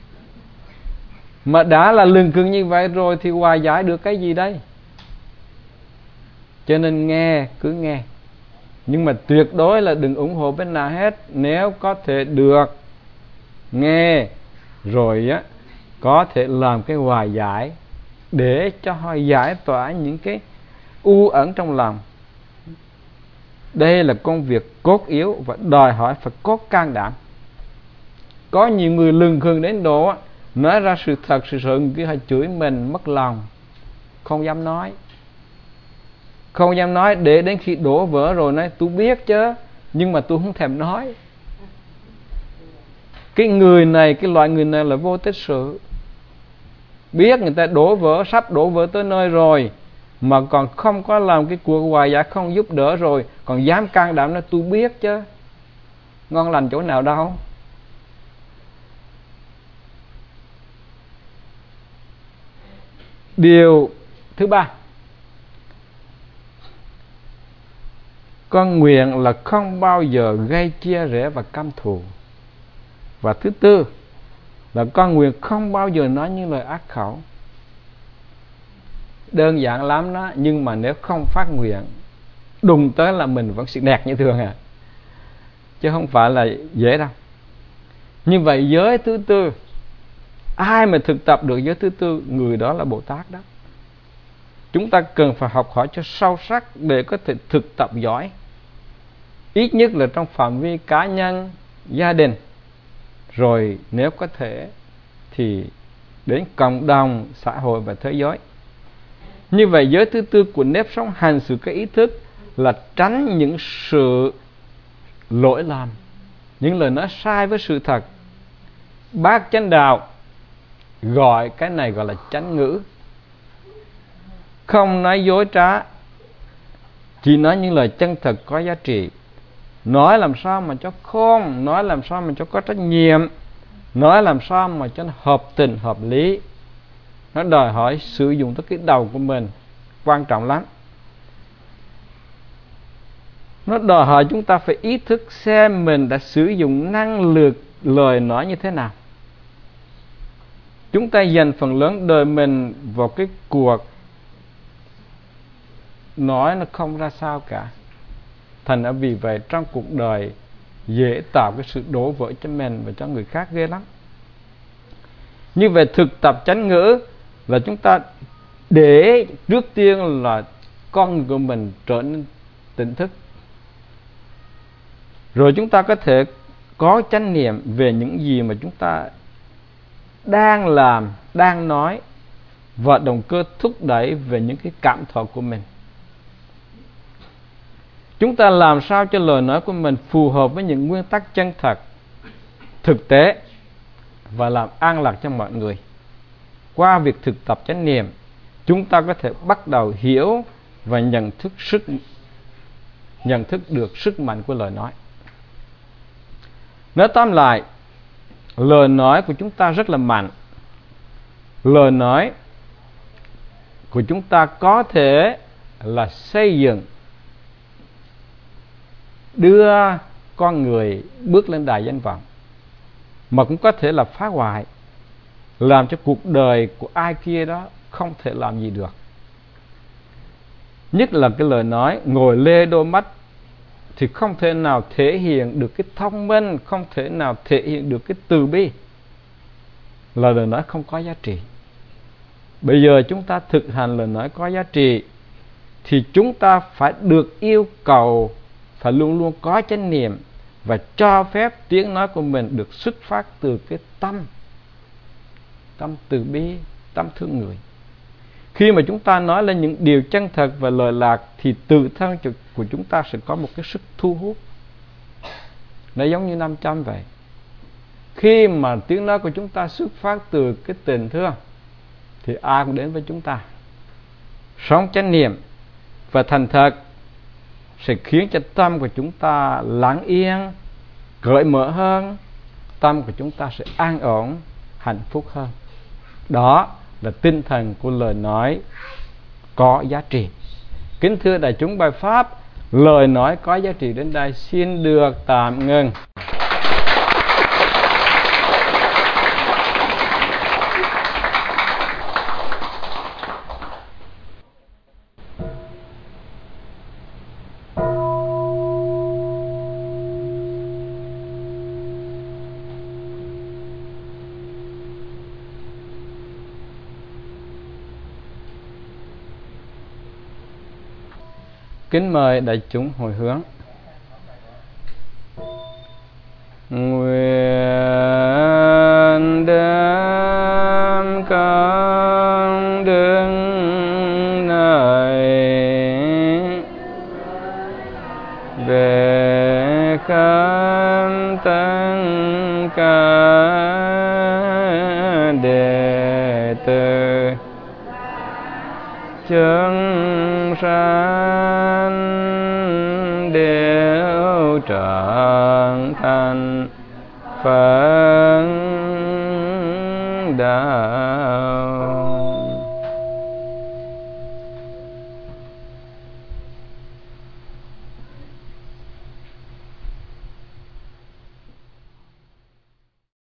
Mà đã là lừng khừng như vậy rồi thì hòa giải được cái gì đây? Cho nên nghe, cứ nghe. Nhưng mà tuyệt đối là đừng ủng hộ bên nào hết. Nếu có thể được nghe rồi á, có thể làm cái hòa giải để cho họ giải tỏa những cái u ẩn trong lòng. Đây là công việc cốt yếu và đòi hỏi phải có can đảm. Có nhiều người lừng khừng đến độ nói ra sự thật, sự sợ người kia họ chửi mình mất lòng, không dám nói. Không dám nói để đến khi đổ vỡ rồi nói tôi biết chứ, nhưng mà tôi không thèm nói. Cái người này, cái loại người này là vô tích sự. Biết người ta đổ vỡ, sắp đổ vỡ tới nơi rồi, mà còn không có làm cái cuộc hòa giải, không giúp đỡ rồi, còn dám can đảm nói tôi biết chứ. Ngon lành chỗ nào đâu. Điều thứ ba, con nguyện là không bao giờ gây chia rẽ và căm thù. Và thứ tư là con nguyện không bao giờ nói những lời ác khẩu. Đơn giản lắm đó, nhưng mà nếu không phát nguyện, đùng tới là mình vẫn xịt nẹt như thường à, chứ không phải là dễ đâu. Như vậy giới thứ tư, ai mà thực tập được giới thứ tư, người đó là Bồ Tát đó. Chúng ta cần phải học hỏi cho sâu sắc để có thể thực tập giỏi, ít nhất là trong phạm vi cá nhân, gia đình, rồi nếu có thể thì đến cộng đồng, xã hội và thế giới. Như vậy giới thứ tư của nếp sống hành xử cái ý thức là tránh những sự lỗi lầm, những lời nói sai với sự thật. Bát chánh đạo gọi cái này gọi là chánh ngữ. Không nói dối trá, chỉ nói những lời chân thật có giá trị. Nói làm sao mà cho khôn, nói làm sao mà cho có trách nhiệm, nói làm sao mà cho nó hợp tình hợp lý. Nó đòi hỏi sử dụng tới cái đầu của mình, quan trọng lắm. Nó đòi hỏi chúng ta phải ý thức xem mình đã sử dụng năng lực lời nói như thế nào. Chúng ta dành phần lớn đời mình vào cái cuộc nói nó không ra sao cả. Thành ra vì vậy trong cuộc đời dễ tạo cái sự đổ vỡ cho mình và cho người khác ghê lắm. Như vậy thực tập chánh ngữ là chúng ta để trước tiên là con người của mình trở nên tỉnh thức, rồi chúng ta có thể có chánh niệm về những gì mà chúng ta đang làm, đang nói, và động cơ thúc đẩy về những cái cảm thọ của mình. Chúng ta làm sao cho lời nói của mình phù hợp với những nguyên tắc chân thật, thực tế và làm an lạc cho mọi người. Qua việc thực tập chánh niệm, chúng ta có thể bắt đầu hiểu và nhận thức được sức mạnh của lời nói. Nói tóm lại, lời nói của chúng ta rất là mạnh. Lời nói của chúng ta có thể là xây dựng, đưa con người bước lên đài danh vọng, mà cũng có thể là phá hoại, làm cho cuộc đời của ai kia đó không thể làm gì được. Nhất là cái lời nói ngồi lê đôi mắt thì không thể nào thể hiện được cái thông minh, không thể nào thể hiện được cái từ bi, là lời nói không có giá trị. Bây giờ chúng ta thực hành lời nói có giá trị thì chúng ta phải được yêu cầu phải luôn luôn có chánh niệm và cho phép tiếng nói của mình được xuất phát từ cái tâm từ bi, tâm thương người. Khi mà chúng ta nói lên những điều chân thật và lời lạc thì tự thân của chúng ta sẽ có một cái sức thu hút. Nó giống như 500 vậy. Khi mà tiếng nói của chúng ta xuất phát từ cái tình thương thì ai cũng đến với chúng ta. Sống chánh niệm và thành thật sẽ khiến cho tâm của chúng ta lắng yên, cởi mở hơn, tâm của chúng ta sẽ an ổn, hạnh phúc hơn. Đó là tinh thần của lời nói có giá trị. Kính thưa đại chúng, bài pháp lời nói có giá trị đến đây xin được tạm ngừng. Kính mời đại chúng hồi hướng. Nguyện đến cảm tất cả đệ tử chúng sanh đều trở thành Phật đạo.